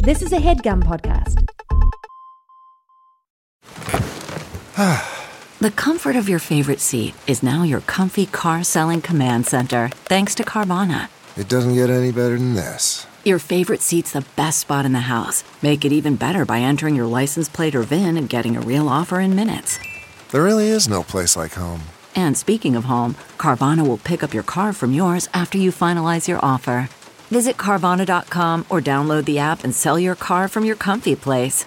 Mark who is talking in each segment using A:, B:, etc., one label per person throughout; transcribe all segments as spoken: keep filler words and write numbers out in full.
A: This is a HeadGum podcast.
B: The comfort of your favorite seat is now your comfy car selling command center, thanks to Carvana.
C: It doesn't get any better than this.
B: Your favorite seat's the best spot in the house. Make it even better by entering your license plate or V I N and getting a real offer in minutes.
C: There really is no place like home.
B: And speaking of home, Carvana will pick up your car from yours after you finalize your offer. Visit Carvana dot com or download the app and sell your car from your comfy place.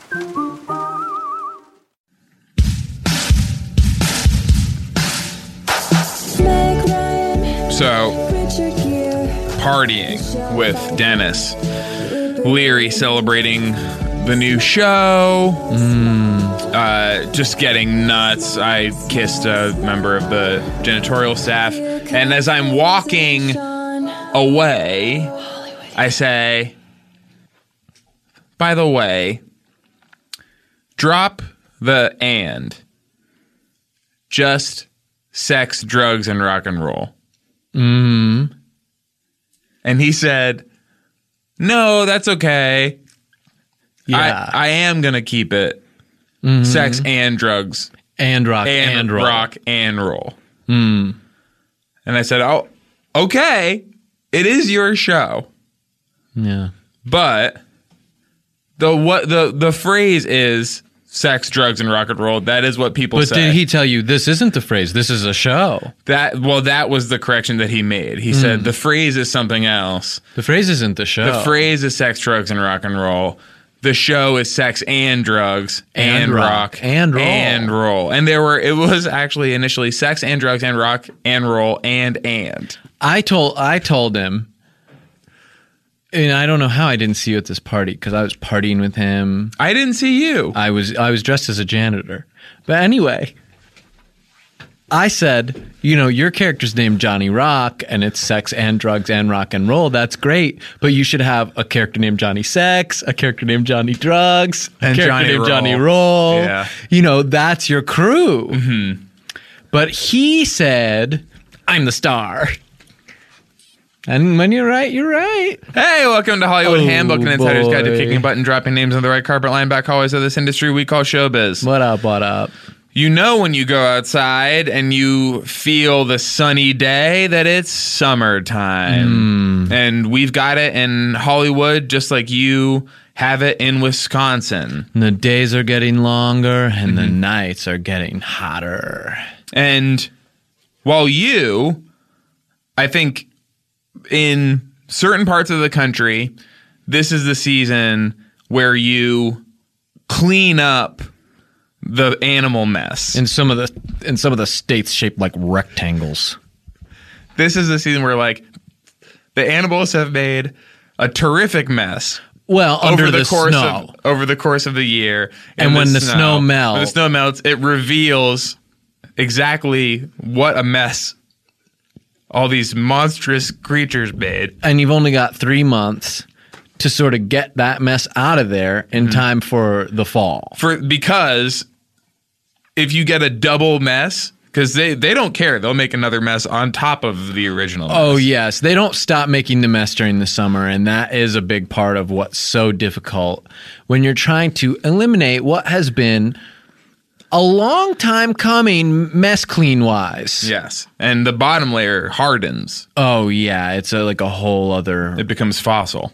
D: So, partying with Dennis Leary, celebrating the new show, mm. uh, just getting nuts. I kissed a member of the janitorial staff, and as I'm walking away, I say, by the way, drop the and. Just sex, drugs, and rock and roll.
E: Mm-hmm.
D: And he said, no, that's okay.
E: Yeah.
D: I, I am going to keep it. Mm-hmm. Sex and drugs.
E: And rock and,
D: and
E: roll.
D: rock and roll.
E: Mm.
D: And I said, oh, okay. It is your show.
E: Yeah.
D: But the what the, the phrase is sex, drugs, and rock and roll. That is what people
E: but
D: say.
E: But did he tell you this isn't the phrase? This is a show.
D: That well, that was the correction that he made. He mm. said the phrase is something else.
E: The phrase isn't the show.
D: The phrase is sex, drugs, and rock and roll. The show is sex and drugs and,
E: and
D: rock,
E: rock and roll
D: and roll. And there were it was actually initially sex and drugs and rock and roll and and.
E: I told I told him. And I don't know how I didn't see you at this party because I was partying with him.
D: I didn't see you.
E: I was I was dressed as a janitor. But anyway, I said, you know, your character's named Johnny Rock and it's sex and drugs and rock and roll. That's great. But you should have a character named Johnny Sex, a character named Johnny Drugs, a
D: and
E: character
D: Johnny
E: named
D: Roll.
E: Johnny Roll.
D: Yeah.
E: You know, that's your crew.
D: Mm-hmm.
E: But he said, I'm the star. And when you're right, you're right.
D: Hey, welcome to Hollywood
E: Oh,
D: Handbook, an insider's
E: boy.
D: guide to kicking butt and dropping names on the right carpet, line back hallways of this industry we call showbiz.
E: What up, what up?
D: You know when you go outside and you feel the sunny day that it's summertime.
E: Mm.
D: And we've got it in Hollywood just like you have it in Wisconsin.
E: And the days are getting longer and
D: Mm-hmm.
E: the nights are getting hotter.
D: And while you, I think in certain parts of the country, this is the season where you clean up the animal mess.
E: In some of the in some of the states shaped like rectangles.
D: This is the season where like the animals have made a terrific mess.
E: Well, under
D: over the,
E: the
D: course
E: snow.
D: of over the course of the year.
E: And when the snow melts.
D: When the snow melts, it reveals exactly what a mess all these monstrous creatures made.
E: And you've only got three months to sort of get that mess out of there in mm-hmm. time for the fall.
D: For because if you get a double mess, because they, they don't care. They'll make another mess on top of the original mess.
E: Oh, yes. They don't stop making the mess during the summer, and that is a big part of what's so difficult when you're trying to eliminate what has been a long time coming mess clean-wise.
D: Yes. And the bottom layer hardens.
E: Oh, yeah. It's a, like a whole other...
D: It becomes fossil.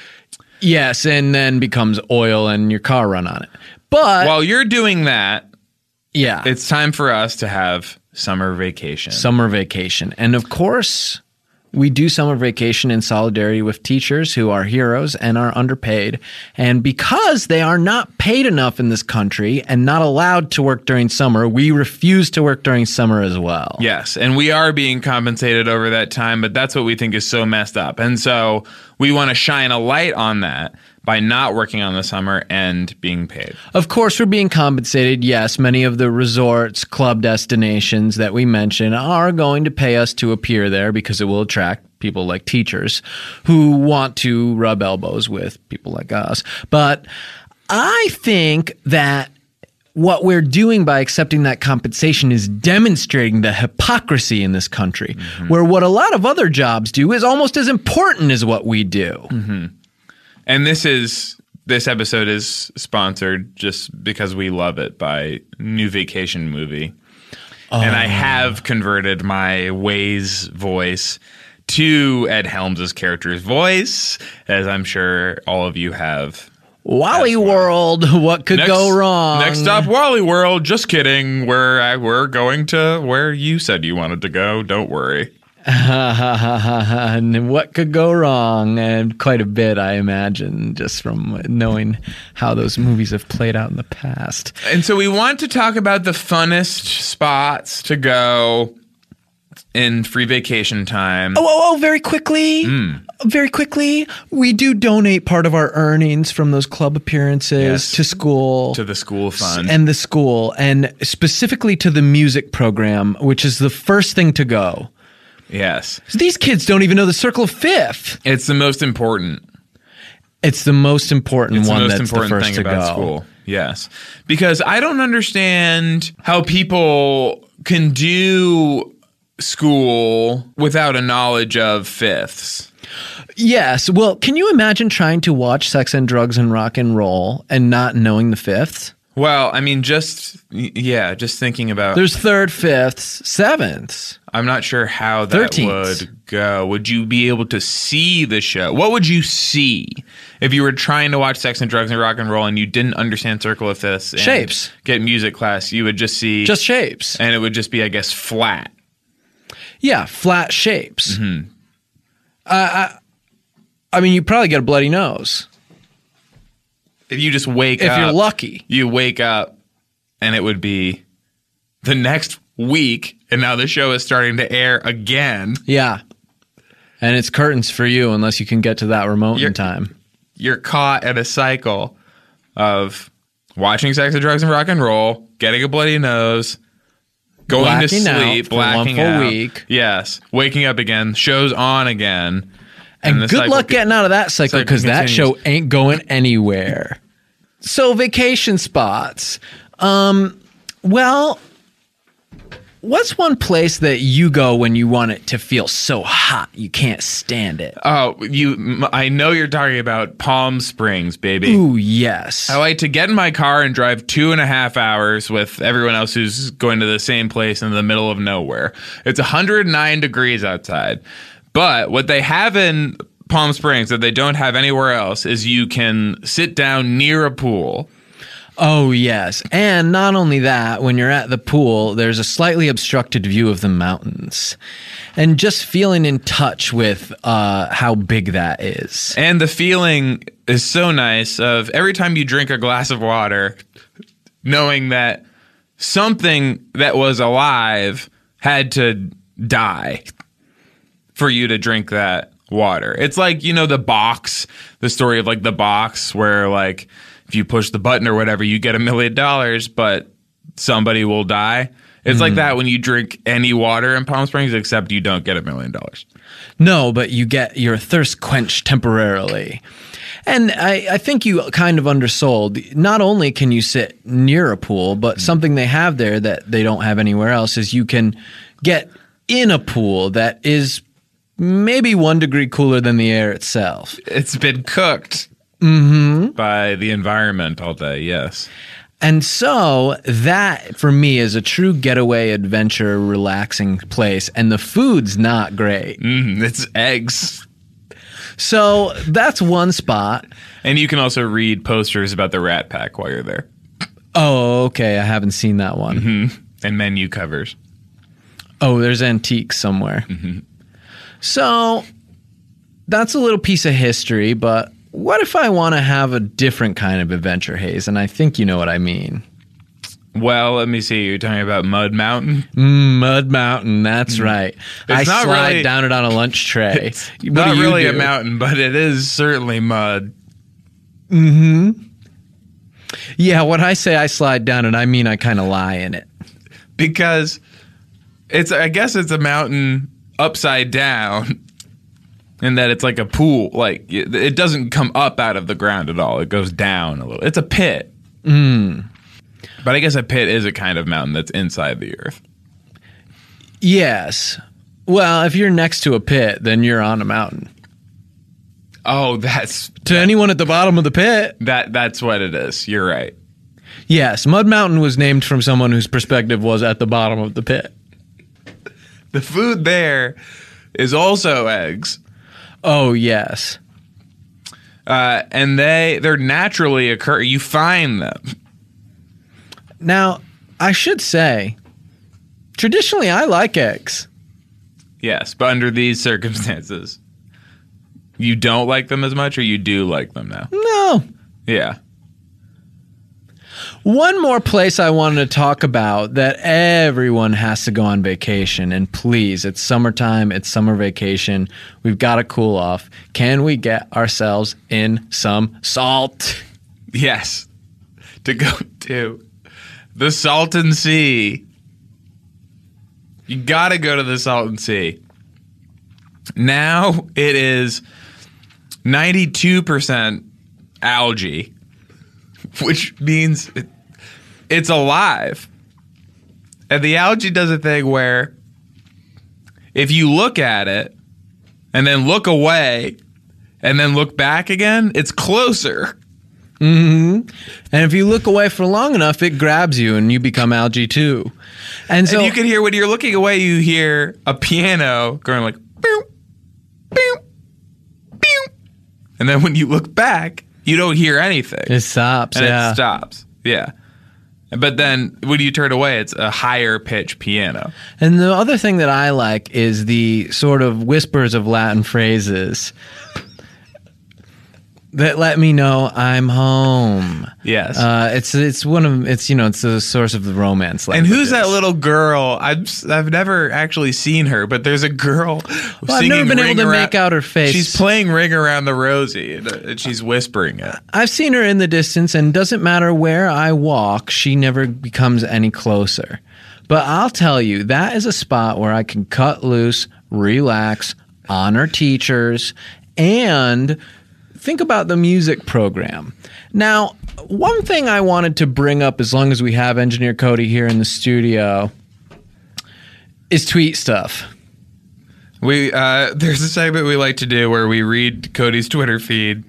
E: Yes, and then becomes oil and your car run on it. But...
D: While you're doing that...
E: Yeah.
D: It's time for us to have summer vacation.
E: Summer vacation. And of course, we do summer vacation in solidarity with teachers who are heroes and are underpaid. And because they are not paid enough in this country and not allowed to work during summer, we refuse to work during summer as well.
D: Yes, and we are being compensated over that time, but that's what we think is so messed up. And so we want to shine a light on that by not working on the summer and being paid.
E: Of course, we're being compensated. Yes, many of the resorts, club destinations that we mention are going to pay us to appear there because it will attract people like teachers who want to rub elbows with people like us. But I think that what we're doing by accepting that compensation is demonstrating the hypocrisy in this country, mm-hmm. where what a lot of other jobs do is almost as important as what we do.
D: Mm-hmm. And this is this episode is sponsored just because we love it by New Vacation Movie. Oh. And I have converted my Waze voice to Ed Helms' character's voice, as I'm sure all of you have.
E: Wally well. World, what could
D: next,
E: go wrong?
D: Next stop, Wally World. Just kidding. We're, we're going to where you said you wanted to go. Don't worry.
E: And what could go wrong? And quite a bit, I imagine, just from knowing how those movies have played out in the past.
D: And so we want to talk about the funnest spots to go in free vacation time.
E: Oh, oh, oh very quickly. Mm. Very quickly. We do donate part of our earnings from those club appearances yes. to school.
D: To the school fund.
E: And the school. And specifically to the music program, which is the first thing to go.
D: Yes.
E: These kids don't even know the Circle of Fifth.
D: It's the most important.
E: It's the most important
D: it's
E: one
D: the most
E: that's
D: important
E: the first
D: thing
E: to
D: about
E: go.
D: School. Yes. Because I don't understand how people can do school without a knowledge of fifths.
E: Yes. Well, can you imagine trying to watch Sex and Drugs and Rock and Roll and not knowing the fifths?
D: Well, I mean, just, yeah, just thinking about...
E: There's third, fifths, sevenths.
D: I'm not sure how that
E: thirteenths.
D: Would go. Would you be able to see the show? What would you see if you were trying to watch Sex and Drugs and Rock and Roll and you didn't understand Circle of Fifths? And
E: shapes.
D: Get music class. You would just see...
E: Just shapes.
D: And it would just be, I guess, flat.
E: Yeah, flat shapes.
D: Mm-hmm.
E: Uh, I, I mean, you probably get a bloody nose.
D: If you just wake
E: if
D: up.
E: If you're lucky.
D: You wake up and it would be the next week and now the show is starting to air again.
E: Yeah. And it's curtains for you unless you can get to that remote
D: you're,
E: in time.
D: You're caught at a cycle of watching Sex and Drugs and Rock and Roll, getting a bloody nose, going
E: blacking
D: to sleep,
E: out
D: blacking
E: for one full
D: out.
E: week.
D: Yes. Waking up again, show's on again.
E: And, and good luck
D: co-
E: getting out of that cycle because that show ain't going anywhere. So vacation spots. Um, well, what's one place that you go when you want it to feel so hot you can't stand it?
D: Oh, you! I know you're talking about Palm Springs, baby.
E: Ooh, yes.
D: I like to get in my car and drive two and a half hours with everyone else who's going to the same place in the middle of nowhere. It's one hundred nine degrees outside. But what they have in Palm Springs that they don't have anywhere else is you can sit down near a pool.
E: Oh, yes. And not only that, when you're at the pool, there's a slightly obstructed view of the mountains. And just feeling in touch with uh, how big that is.
D: And the feeling is so nice of every time you drink a glass of water, knowing that something that was alive had to die for you to drink that water. It's like, you know, the box, the story of like the box where like if you push the button or whatever, you get a million dollars, but somebody will die. It's mm. like that when you drink any water in Palm Springs, except you don't get a million dollars.
E: No, but you get your thirst quenched temporarily. And I, I think you kind of undersold. Not only can you sit near a pool, but something they have there that they don't have anywhere else is you can get in a pool that is maybe one degree cooler than the air itself.
D: It's been cooked
E: mm-hmm.
D: by the environment all day, yes.
E: And so that, for me, is a true getaway, adventure, relaxing place. And the food's not great.
D: Mm, it's eggs.
E: So that's one spot.
D: And you can also read posters about the Rat Pack while you're there.
E: Oh, okay. I haven't seen that one.
D: Mm-hmm. And menu covers.
E: Oh, there's antiques somewhere.
D: Mm-hmm.
E: So that's a little piece of history, but what if I want to have a different kind of adventure haze? And I think you know what I mean.
D: Well, let me see. You're talking about Mud Mountain?
E: Mm, Mud Mountain, that's mm. right.
D: It's
E: I
D: not
E: slide
D: really,
E: down it on a lunch tray.
D: It's what not really
E: do?
D: a mountain, but it is certainly mud.
E: Mm-hmm. Yeah, when I say I slide down it, I mean I kind of lie in it.
D: Because it's, I guess it's a mountain upside down. And that it's like a pool, like it doesn't come up out of the ground at all. It goes down a little. It's a pit.
E: Mm.
D: But I guess a pit is a kind of mountain that's inside the earth.
E: Yes. Well, if you're next to a pit, then you're on a mountain.
D: Oh, that's
E: To anyone at the bottom of the pit.
D: that. That's what it is. You're right.
E: Yes, Mud Mountain was named from someone whose perspective was at the bottom of the pit.
D: The food there is also eggs,
E: Oh, yes.
D: uh, and they they're naturally occur. You find them.
E: Now, I should say, traditionally, I like eggs.
D: Yes, but under these circumstances, you don't like them as much, or you do like them now?
E: No.
D: Yeah.
E: One more place I wanted to talk about that everyone has to go on vacation, and please, it's summertime, it's summer vacation, we've got to cool off. Can we get ourselves in some salt?
D: Yes. To go to the Salton Sea. You got to go to the Salton Sea. Now it is ninety-two percent algae, which means it, it's alive. And the algae does a thing where if you look at it and then look away and then look back again, it's closer.
E: Mm-hmm. And if you look away for long enough, it grabs you and you become algae too. And so
D: And you can hear, when you're looking away, you hear a piano going like, boom, boom, boom. And then when you look back, you don't hear anything.
E: it stops.
D: and
E: Yeah.
D: it stops. Yeah. But then when you turn away, it's a higher pitch piano.
E: And the other thing that I like is the sort of whispers of Latin phrases that let me know I'm home.
D: Yes.
E: Uh, it's it's one of it's you know it's the source of the romance.
D: and who's that
E: languages.
D: little girl? I've I've never actually seen her, but there's a girl.
E: Well, I've never been able to make out her face.
D: She's playing "Ring Around the Rosie" and, uh, and she's whispering it.
E: I've seen her in the distance, and doesn't matter where I walk, she never becomes any closer. But I'll tell you, that is a spot where I can cut loose, relax, honor teachers, and think about the music program. Now, one thing I wanted to bring up, as long as we have Engineer Cody here in the studio, is tweet stuff.
D: We uh, there's a segment we like to do where we read Cody's Twitter feed.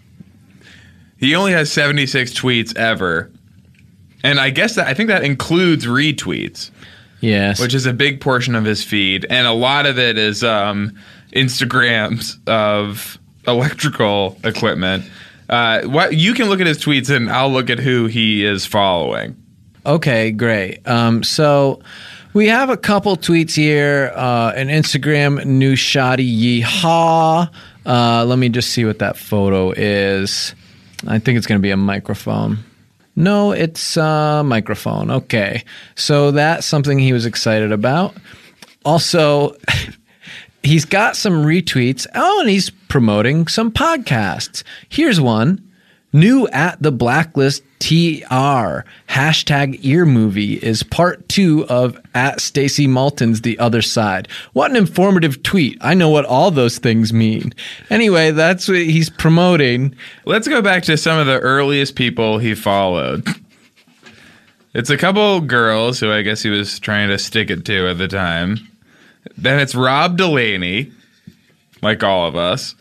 D: He only has seventy-six tweets ever, and I guess that I think that includes retweets,
E: Yes.
D: which is a big portion of his feed, and a lot of it is um, Instagrams of electrical equipment. Uh, what you can look at his tweets, and I'll look at who he is following.
E: Okay, great. Um, so we have a couple tweets here. Uh, an Instagram, new shoddy yeehaw. Uh, let me just see what that photo is. I think it's going to be a microphone. No, it's a microphone. Okay. So that's something he was excited about. Also, he's got some retweets. Oh, and he's promoting some podcasts. Here's one. New at the Blacklist T R. Hashtag ear movie is part two of at Stacey Malton's The Other Side. What an informative tweet. I know what all those things mean. Anyway, that's what he's promoting.
D: Let's go back to some of the earliest people he followed. It's a couple girls who I guess he was trying to stick it to at the time. Then it's Rob Delaney, like all of us.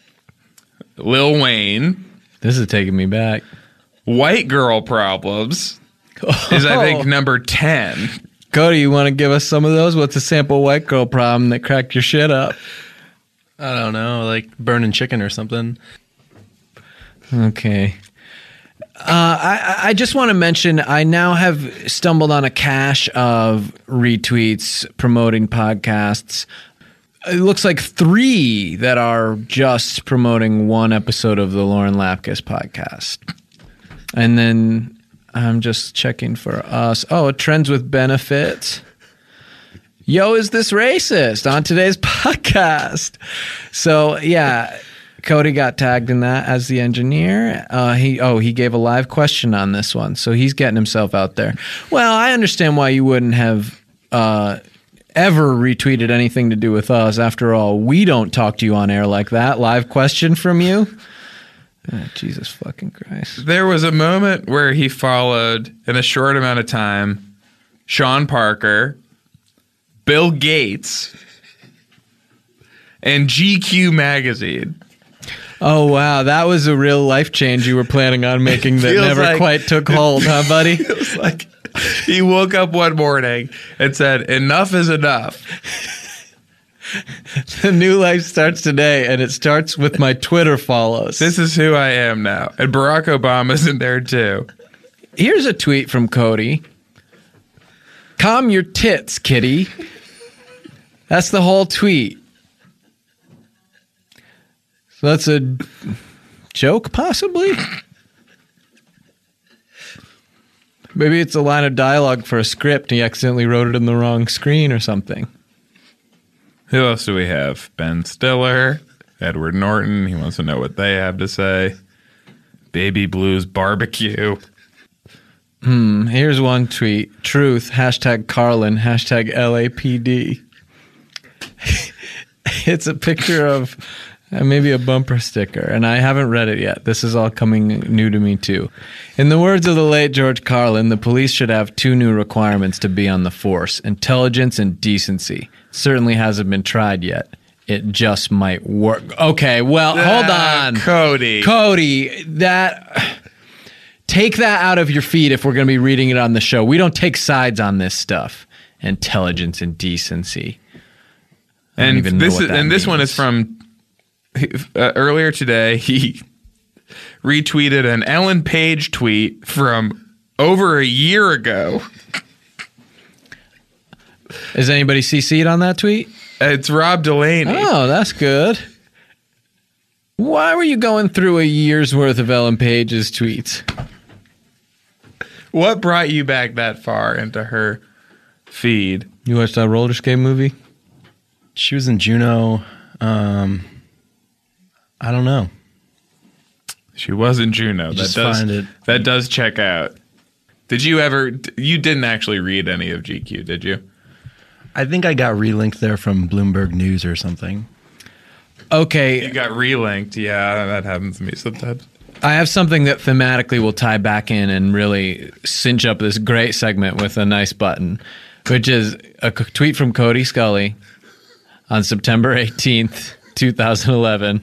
D: Lil Wayne.
E: This is taking me back.
D: White Girl Problems is, I think, number ten.
E: Cody, you want to give us some of those? What's a sample white girl problem that cracked your shit up?
F: I don't know, like burning chicken or something.
E: Okay. Uh, I, I just want to mention I now have stumbled on a cache of retweets promoting podcasts. It looks like three that are just promoting one episode of the Lauren Lapkus podcast. And then I'm just checking for us. Oh, Trends with Benefit. Yo, is this racist on today's podcast? So, yeah, Cody got tagged in that as the engineer. Uh, he oh, he gave a live question on this one, so he's getting himself out there. Well, I understand why you wouldn't have uh, ever retweeted anything to do with us. After all, we don't talk to you on air like that. Live question from you? Oh, Jesus fucking Christ.
D: There was a moment where he followed, in a short amount of time, Sean Parker, Bill Gates, and G Q magazine.
E: Oh, wow. That was a real life change you were planning on making that
D: Feels
E: never
D: like-
E: quite took hold, huh, buddy?
D: It was like he woke up one morning and said, enough is enough.
E: The new life starts today, and it starts with my Twitter follows.
D: This is who I am now. And Barack Obama's in there too.
E: Here's a tweet from Cody. Calm your tits, kitty. That's the whole tweet. So that's a joke, possibly? Maybe it's a line of dialogue for a script. He accidentally wrote it in the wrong screen or something.
D: Who else do we have? Ben Stiller, Edward Norton. He wants to know what they have to say. Baby Blues Barbecue.
E: Hmm, here's one tweet. Truth, hashtag Carlin, hashtag L A P D. It's a picture of uh, maybe a bumper sticker, and I haven't read it yet. This is all coming new to me, too. In the words of the late George Carlin, the police should have two new requirements to be on the force, intelligence and decency. Certainly hasn't been tried yet. It just might work. Okay, well, hold
D: Ah,
E: on.
D: Cody.
E: Cody, that... Take that out of your feed if we're going to be reading it on the show. We don't take sides on this stuff. Intelligence and decency. I don't
D: And
E: even know
D: this
E: what
D: is
E: that
D: and this one
E: means.
D: is from uh, earlier today. He retweeted an Ellen Page tweet from over a year ago.
E: Is anybody C C'd on that tweet?
D: It's Rob Delaney.
E: Oh, that's good. Why were you going through a year's worth of Ellen Page's tweets?
D: What brought you back that far into her feed?
E: You watched that roller skate movie?
F: She was in Juno. Um, I don't know.
D: She was in Juno. That
F: Just
D: does
F: find it.
D: that does check out. Did you ever? You didn't actually read any of G Q, did you?
F: I think I got relinked there from Bloomberg News or something.
E: Okay,
D: You got relinked. Yeah, that happens to me sometimes.
E: I have something that thematically will tie back in and really cinch up this great segment with a nice button, which is a c- tweet from Cody Scully on September eighteenth, twenty eleven,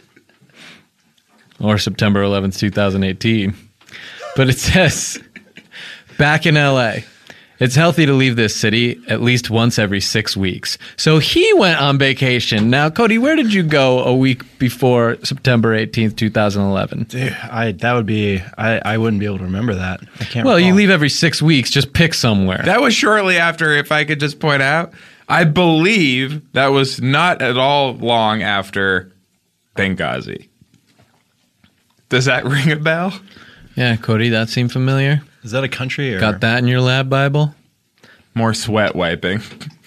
E: or September eleventh, twenty eighteen. But it says, back in L A, it's healthy to leave this city at least once every six weeks. So he went on vacation. Now, Cody, where did you go a week before September eighteenth, twenty eleven?
F: Dude, I that would be I, I wouldn't be able to remember that. I can't.
E: Well, you
F: recall.
E: leave every six weeks. Just pick somewhere.
D: That was shortly after, if I could just point out, I believe that was not at all long after Benghazi. Does that ring a bell?
E: Yeah, Cody, that seemed familiar.
F: Is that a country or
E: Got that in your lab Bible?
D: More sweat wiping.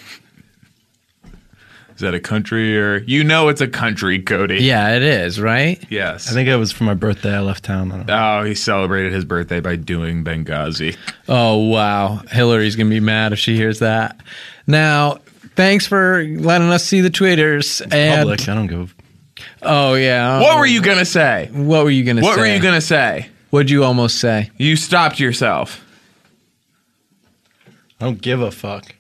D: Is that a country or... You know it's a country, Cody.
E: Yeah, it is, right?
D: Yes.
F: I think it was for my birthday. I left town. I don't know.
D: Oh, he celebrated his birthday by doing Benghazi.
E: Oh, wow. Hillary's going to be mad if she hears that. Now, thanks for letting us see the tweeters. And,
F: Public. I don't go.
E: oh, yeah.
D: What were you going to say?
E: What were you going to say?
D: What were you going to say?
E: What'd you almost say?
D: You stopped yourself.
F: I don't give a fuck.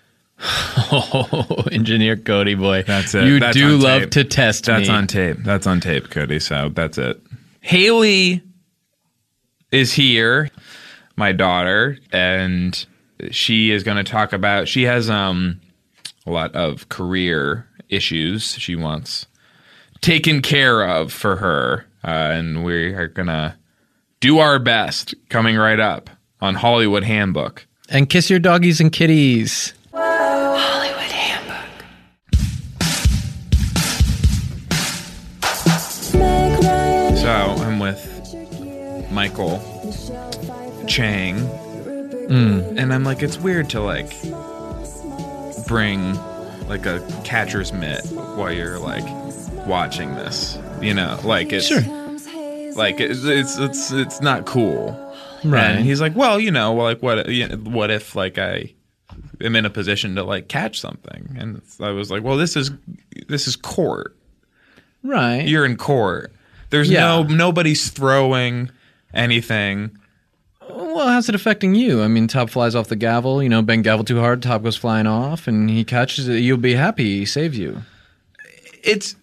E: Oh, Engineer Cody, boy.
D: That's it.
E: You
D: That's
E: do
D: on
E: love
D: tape.
E: to test
D: That's
E: me.
D: on tape. That's on tape, Cody. So that's it. Haley is here, my daughter, and she is going to talk about. She has um a lot of career issues she wants taken care of for her, uh, and we are going to do our best. Coming right up on Hollywood Handbook.
E: And kiss your doggies and kitties.
D: So I'm with Michael Chang, and I'm like, it's weird to like bring like a catcher's mitt while you're like watching this, you know, like it's
E: Sure.
D: like it's it's it's, it's not cool,
E: Right.
D: And he's like, well, you know, like what you know, what if like I am in a position to like catch something, and I was like, well, this is this is court.
E: Right.
D: You're in court. There's
E: Yeah.
D: no nobody's throwing anything.
E: Well, how's it affecting you? I mean, top flies off the gavel. You know, bang gavel too hard, top goes flying off, and he catches it. You'll be happy he saves you.
D: It's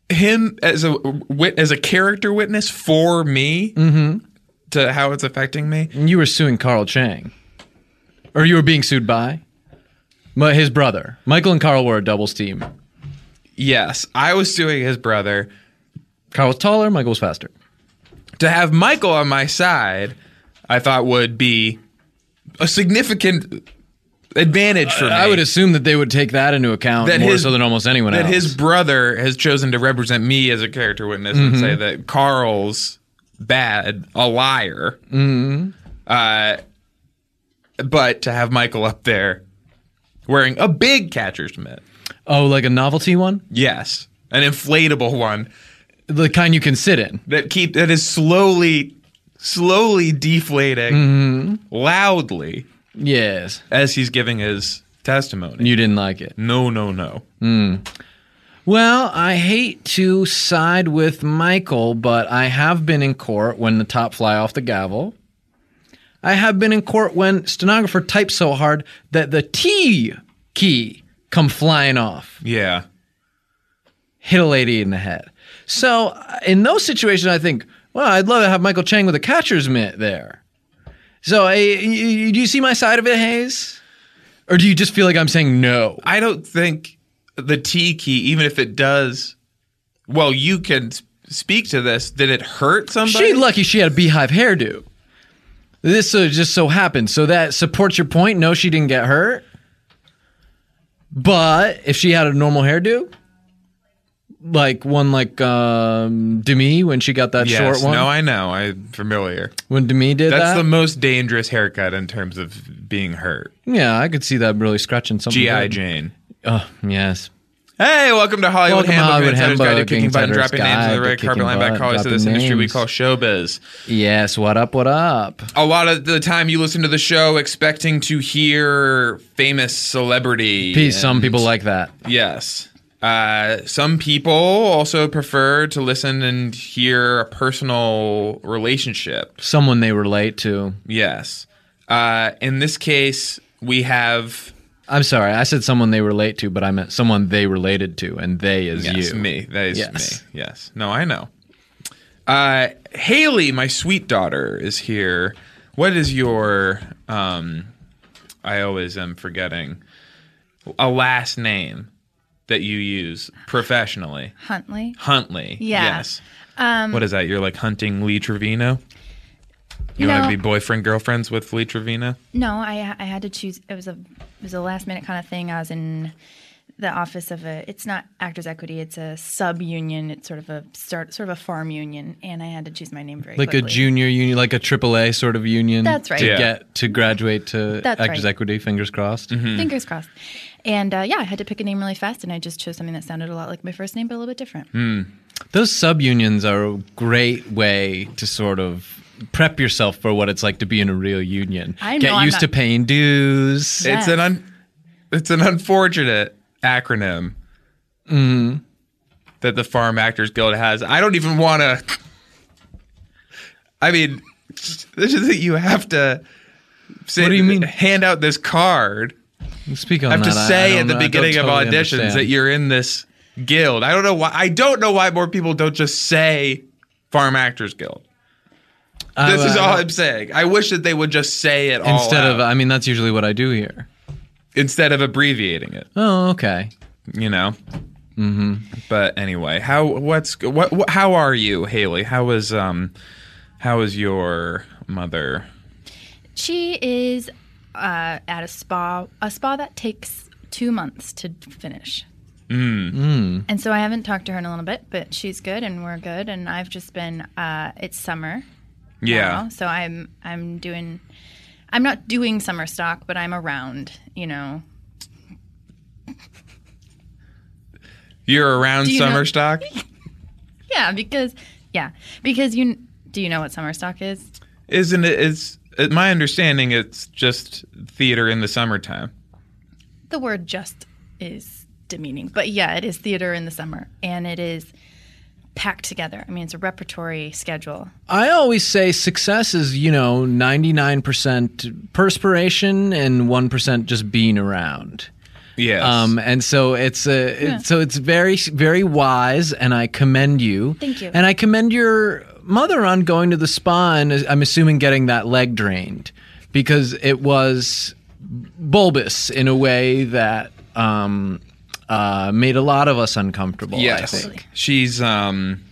D: him as a wit as a character witness for me
E: Mm-hmm.
D: to how it's affecting me.
E: And you were suing Carl Chang. Or you were being sued by? My, his brother. Michael and Carl were a doubles team.
D: Yes, I was suing his brother.
E: Carl was taller, Michael was faster.
D: To have Michael on my side, I thought would be a significant advantage for me.
E: I would assume that they would take that into account
D: That
E: more
D: his-
E: so than almost anyone
D: that
E: else.
D: his brother has chosen to represent me as a character witness
E: Mm-hmm.
D: and say that Carl's bad, a liar. Mm-hmm. Uh, but to have Michael up there wearing a big catcher's mitt.
E: Oh, like a novelty one?
D: Yes, an inflatable one
E: The kind you can sit in.
D: that keep that is slowly, slowly deflating
E: Mm-hmm.
D: loudly
E: Yes.
D: as he's giving his testimony.
E: You didn't like it.
D: no, no, no.
E: Well, I hate to side with Michael, but I have been in court when the top fly off the gavel. I have been in court when stenographer types so hard that the T key come flying off.
D: Yeah.
E: Hit a lady in the head. So uh, in those situations, I think, well, I'd love to have Michael Chang with a catcher's mitt there. So uh, y- y- do you see my side of it, Hayes? Or do you just feel like I'm saying no?
D: I don't think the T key, even if it does, well, you can s- speak to this. Did it hurt somebody?
E: She's lucky she had a beehive hairdo. This uh, just so happened. So that supports your point. No, she didn't get hurt. But if she had a normal hairdo, like one like um, Demi when she got that
D: Yes,
E: short one.
D: no, I know. I'm familiar.
E: when Demi did
D: That's
E: that.
D: the most dangerous haircut in terms of being hurt.
E: yeah, I could see that really scratching something.
D: G I.
E: good.
D: Jane.
E: Oh, yes.
D: Hey, welcome to Hollywood
E: Welcome to
D: Handbook.
E: Hollywood
D: Insider's Guide to
E: Handbook,
D: Kicking Butt and
E: Insider's
D: dropping names on the
E: Guide to
D: red carpet
E: Kicking
D: line back
E: Butt,
D: colleagues of this
E: dropping
D: industry we
E: names.
D: call showbiz.
E: Yes, what up, what up?
D: A lot of the time you listen to the show expecting to hear famous celebrity.
E: Peace, some
D: and-
E: people like that.
D: Yes. Uh, some people also prefer to listen and hear a personal relationship.
E: Someone they relate to.
D: Yes. Uh, in this case, we have
E: I'm sorry, I said someone they relate to, but I meant someone they related to, and they is
D: yes,
E: you.
D: me. That is
E: Yes.
D: me. Yes. No, I know. Uh, Haley, my sweet daughter, is here. What is your? Um, I always am forgetting a last name that you use professionally.
G: Huntley.
D: Huntley.
G: Yeah.
D: Yes. Um, what is that? You're like hunting Lee Trevino? You
G: No.
D: want to be boyfriend girlfriends with Lee Trevino?
G: No, I I had to choose. It was a it was a last minute kind of thing. I was in the office of a. It's not Actors Equity. It's a sub union. It's sort of a start sort of a farm union, and I had to choose my name very
E: Like
G: quickly.
E: a junior union, like a triple A sort of union.
G: That's right.
E: To
D: Yeah.
E: get to graduate to
G: That's
E: Actors
G: right.
E: Equity, fingers crossed.
G: Fingers crossed. And uh, yeah, I had to pick a name really fast, and I just chose something that sounded a lot like my first name, but a little bit different.
E: Those sub unions are a great way to sort of prep yourself for what it's like to be in a real union.
G: I know
E: Get
G: I'm
E: used
G: not-
E: to paying dues.
G: Yeah.
D: It's an un, it's an unfortunate acronym that the Farm Actors Guild has. I don't even want to. I mean, this is that you have to. Say,
E: What do you mean?
D: Hand out this card.
E: Speak on
D: I have to
E: that.
D: say
E: I
D: at the
E: don't know. I
D: beginning
E: don't
D: of
E: totally
D: auditions
E: understand.
D: that you're in this guild. I don't know why. I don't know why more people don't just say Farm Actors Guild.
E: I-
D: This is
E: I-
D: all I'm saying. I wish that they would just say it all
E: Instead of,
D: out,
E: I mean, that's usually what I do here.
D: instead of abbreviating it.
E: Oh, okay.
D: You know. Mm-hmm. But anyway, how what's what, what how are you, Haley? How is um how is your mother?
G: She is uh, at a spa, a spa that takes two months to finish. Mm. And so I haven't talked to her in a little bit, but she's good and we're good. And I've just been. Uh, it's summer.
D: Yeah.
G: now, so I'm I'm doing. I'm not doing summer stock, but I'm around. You know.
D: You're around
G: Do you
D: summer
G: know-
D: stock?
G: Yeah, because yeah, because you do you know what summer stock is?
D: Isn't it? It's it, my understanding. It's just theater in the summertime.
G: The word "just" is demeaning, but yeah, it is theater in the summer, and it is packed together. I mean, it's a repertory schedule.
E: I always say success is, you know, ninety-nine percent perspiration and one percent just being around.
D: Yes.
E: Um, and so it's a, it,
G: Yeah.
E: so it's very, very wise, and I commend you.
G: Thank you.
E: And I commend your mother on going to the spa and I'm assuming getting that leg drained, because it was bulbous in a way that um, uh, made a lot of us uncomfortable.
D: Yes.
E: I think.
D: She's um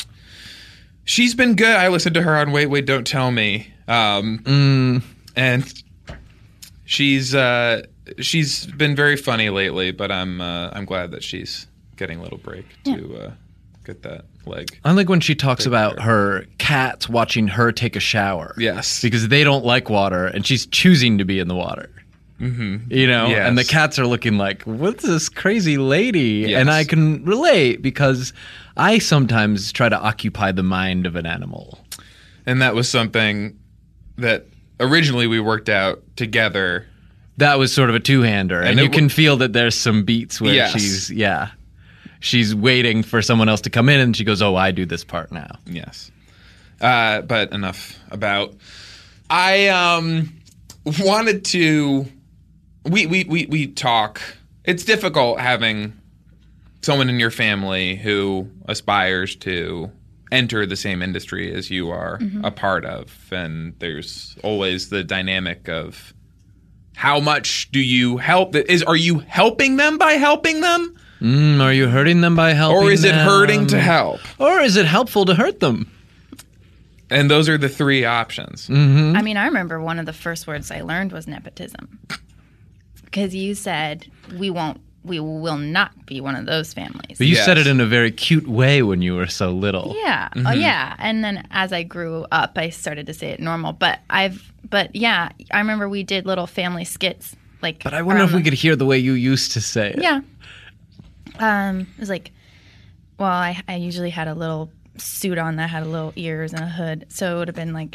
D: she's been good. I listened to her on Wait Wait Don't Tell Me. Um
E: Mm.
D: and she's uh she's been very funny lately, but I'm uh, I'm glad that she's getting a little break to uh, get that leg.
E: I like when she talks
D: Take
E: about
D: care.
E: her cats watching her take a shower.
D: Yes.
E: Because they don't like water and she's choosing to be in the water. Mm-hmm. You know?
D: Yes.
E: And the cats are looking like, what's this crazy lady?
D: Yes.
E: And I can relate because I sometimes try to occupy the mind of an animal.
D: And that was something that originally we worked out together.
E: That was sort of a two-hander. And,
D: And
E: you
D: it
E: can
D: w-
E: feel that there's some beats where
D: Yes.
E: she's, yeah. She's waiting for someone else to come in and she goes, oh, I do this part now.
D: Yes. Uh, but enough about. I um wanted to. We, we, we, we talk. It's difficult having someone in your family who aspires to enter the same industry as you are a part of. And there's always the dynamic of how much do you help? Is Are you helping them by helping them?
E: Mm, are you hurting them by helping
D: Or is it
E: them?
D: hurting to help?
E: Or is it helpful to hurt them?
D: And those are the three options.
E: Mm-hmm.
G: I mean, I remember one of the first words I learned was nepotism. Because you said, we won't, we will not be one of those families.
E: But you
D: Yes.
E: said it in a very cute way when you were so little.
G: Yeah. Oh, yeah. And then as I grew up, I started to say it normal. But I've, but yeah, I remember we did little family skits. Like,
E: But I wonder if
G: around
E: we
G: the-
E: could hear the way you used to say it.
G: Yeah. Um, it was like, well, I, I usually had a little suit on that had a little ears and a hood. So it would have been like,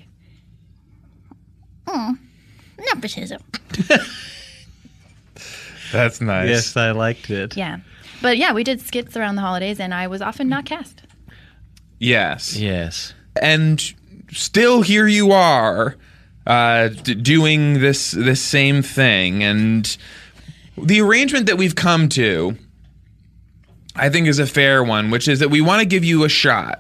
G: oh, nepotism.
D: That's nice.
E: Yes, I liked it.
G: Yeah. But yeah, we did skits around the holidays and I was often not cast.
D: Yes.
E: Yes.
D: And still here you are uh, d- doing this this same thing. And the arrangement that we've come to, I think, is a fair one, which is that we want to give you a shot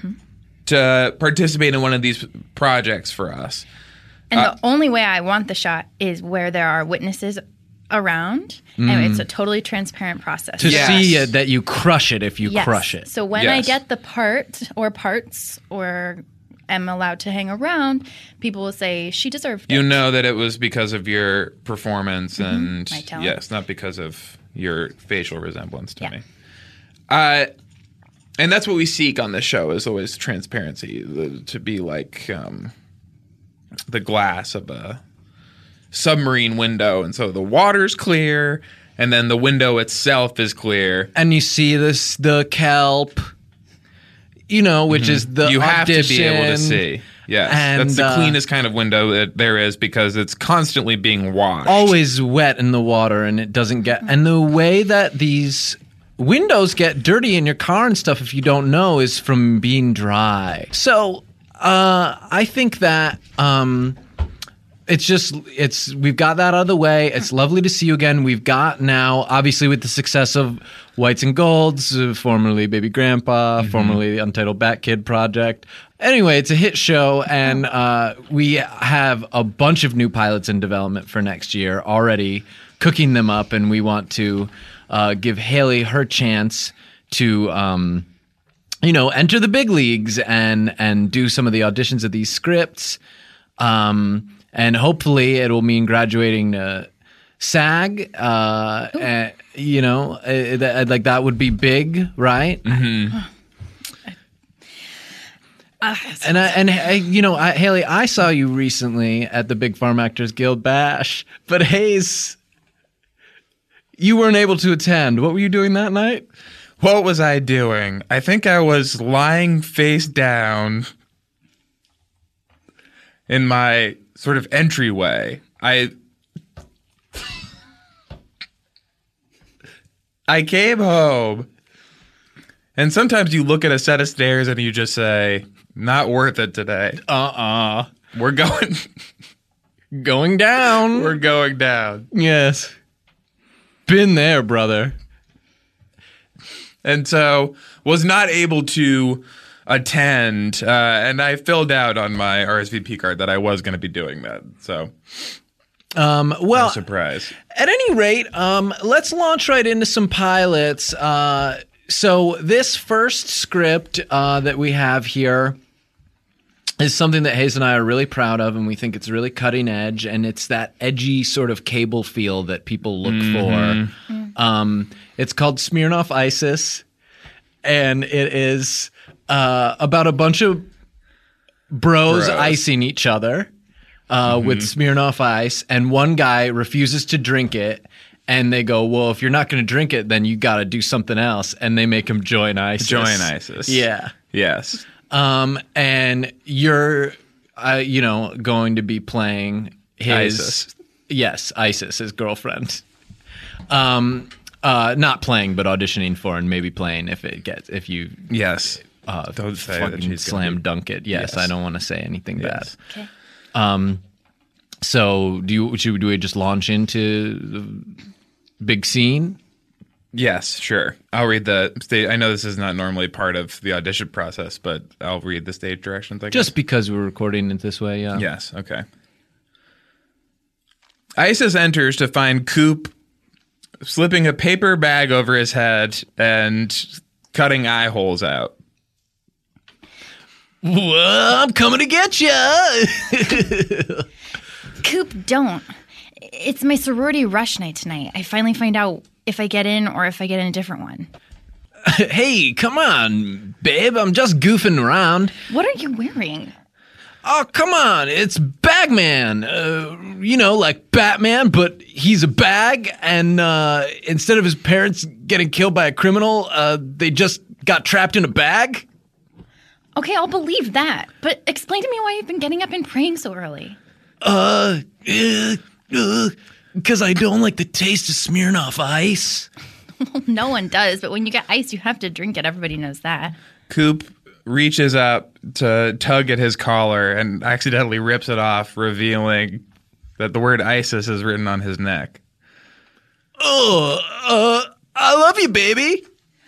D: to participate in one of these projects for us.
G: And
D: Uh,
G: the only way I want the shot is where there are witnesses around and it's a totally transparent process.
E: To
D: Yes.
E: see uh, that you crush it if you
G: Yes.
E: crush it.
G: So when I
D: Yes.
G: get the part or parts or am allowed to hang around, people will say she deserved
D: You
G: it.
D: know that it was because of your performance and,
G: My talent.
D: yes, not because of your facial resemblance to
G: Yeah.
D: me. Uh, and that's what we seek on this show is always transparency, the, to be like um, the glass of a submarine window. And so the water's clear, and then the window itself is clear.
E: And you see this, the kelp, you know, which is the
D: you have to be able to
E: audition.
D: see. Yes,
E: And,
D: that's the
E: uh,
D: cleanest kind of window that there is because it's constantly being washed.
E: Always wet in the water and it doesn't get. And the way that these windows get dirty in your car and stuff, if you don't know, is from being dry. So uh, I think that. Um, It's just, it's, we've got that out of the way. It's lovely to see you again. We've got now, obviously with the success of Whites and Golds, uh, formerly Baby Grandpa, formerly the Untitled Bat Kid Project. Anyway, it's a hit show, and uh, we have a bunch of new pilots in development for next year, already cooking them up, and we want to uh, give Haley her chance to, um, you know, enter the big leagues and, and do some of the auditions of these scripts. Um, And hopefully it will mean graduating to SAG. Uh, and, you know, uh, that, like that would be big, right? Mm-hmm. And I, and I, you know, I, Haley, I saw you recently at the Big Farm Actors Guild Bash, but Hayes, you weren't able to attend. What were you doing that night?
D: What was I doing? I think I was lying face down in my sort of entryway. I I came home, and sometimes you look at a set of stairs and you just say, not worth it today.
E: Uh-uh.
D: We're going
E: Going down.
D: we're going down.
E: Yes. Been there, brother.
D: And so was not able to attend, uh, and I filled out on my R S V P card that I was going to be doing that. So,
E: Um, well,
D: no surprise.
E: At any rate, um, let's launch right into some pilots. Uh, so this first script uh, that we have here is something that Hayes and I are really proud of, and we think it's really cutting edge, and it's that edgy sort of cable feel that people look
D: Mm-hmm.
E: for. Mm. Um, it's called Smirnoff Isis, and it is uh, about a bunch of bros,
D: Bros.
E: icing each other uh,
D: Mm-hmm.
E: with Smirnoff Ice, and one guy refuses to drink it. And they go, well, if you're not going to drink it, then you got to do something else. And they make him join ISIS.
D: Join ISIS.
E: Yeah.
D: Yes.
E: Um, and you're, uh, you know, going to be playing his,
D: ISIS.
E: yes, ISIS, his girlfriend. Um, uh, not playing, but auditioning for, and maybe playing if it gets, if you
D: Yes.
E: uh,
D: Don't say that
E: fucking
D: she's gonna
E: slam
D: be-
E: dunk it. Yes,
D: Yes.
E: I don't want to say anything
D: Yes.
G: Okay.
E: bad. Um, so do you, should, do we just launch into the big scene?
D: Yes, sure. I'll read the stage. I know this is not normally part of the audition process, but I'll read the stage directions. I guess.
E: Just because we're recording it this way, yeah.
D: Yes, okay. Isis enters to find Coop slipping a paper bag over his head and cutting eye holes out.
E: Well, I'm coming to get you.
G: Coop, don't. It's my sorority rush night tonight. I finally find out if I get in or if I get in a different one.
E: Hey, come on, babe. I'm just goofing around.
G: What are you wearing?
E: Oh, come on. It's Bagman. Uh, you know, like Batman, but he's a bag. And uh, instead of his parents getting killed by a criminal, uh, they just got trapped in a bag.
G: Okay, I'll believe that. But explain to me why you've been getting up and praying so early.
E: Uh, uh, uh, because I don't like the taste of Smirnoff Ice.
G: No one does, but when you get ice, you have to drink it. Everybody knows that.
D: Coop reaches up to tug at his collar and accidentally rips it off, revealing that the word ISIS is written on his neck.
E: Oh, uh, I love you, baby.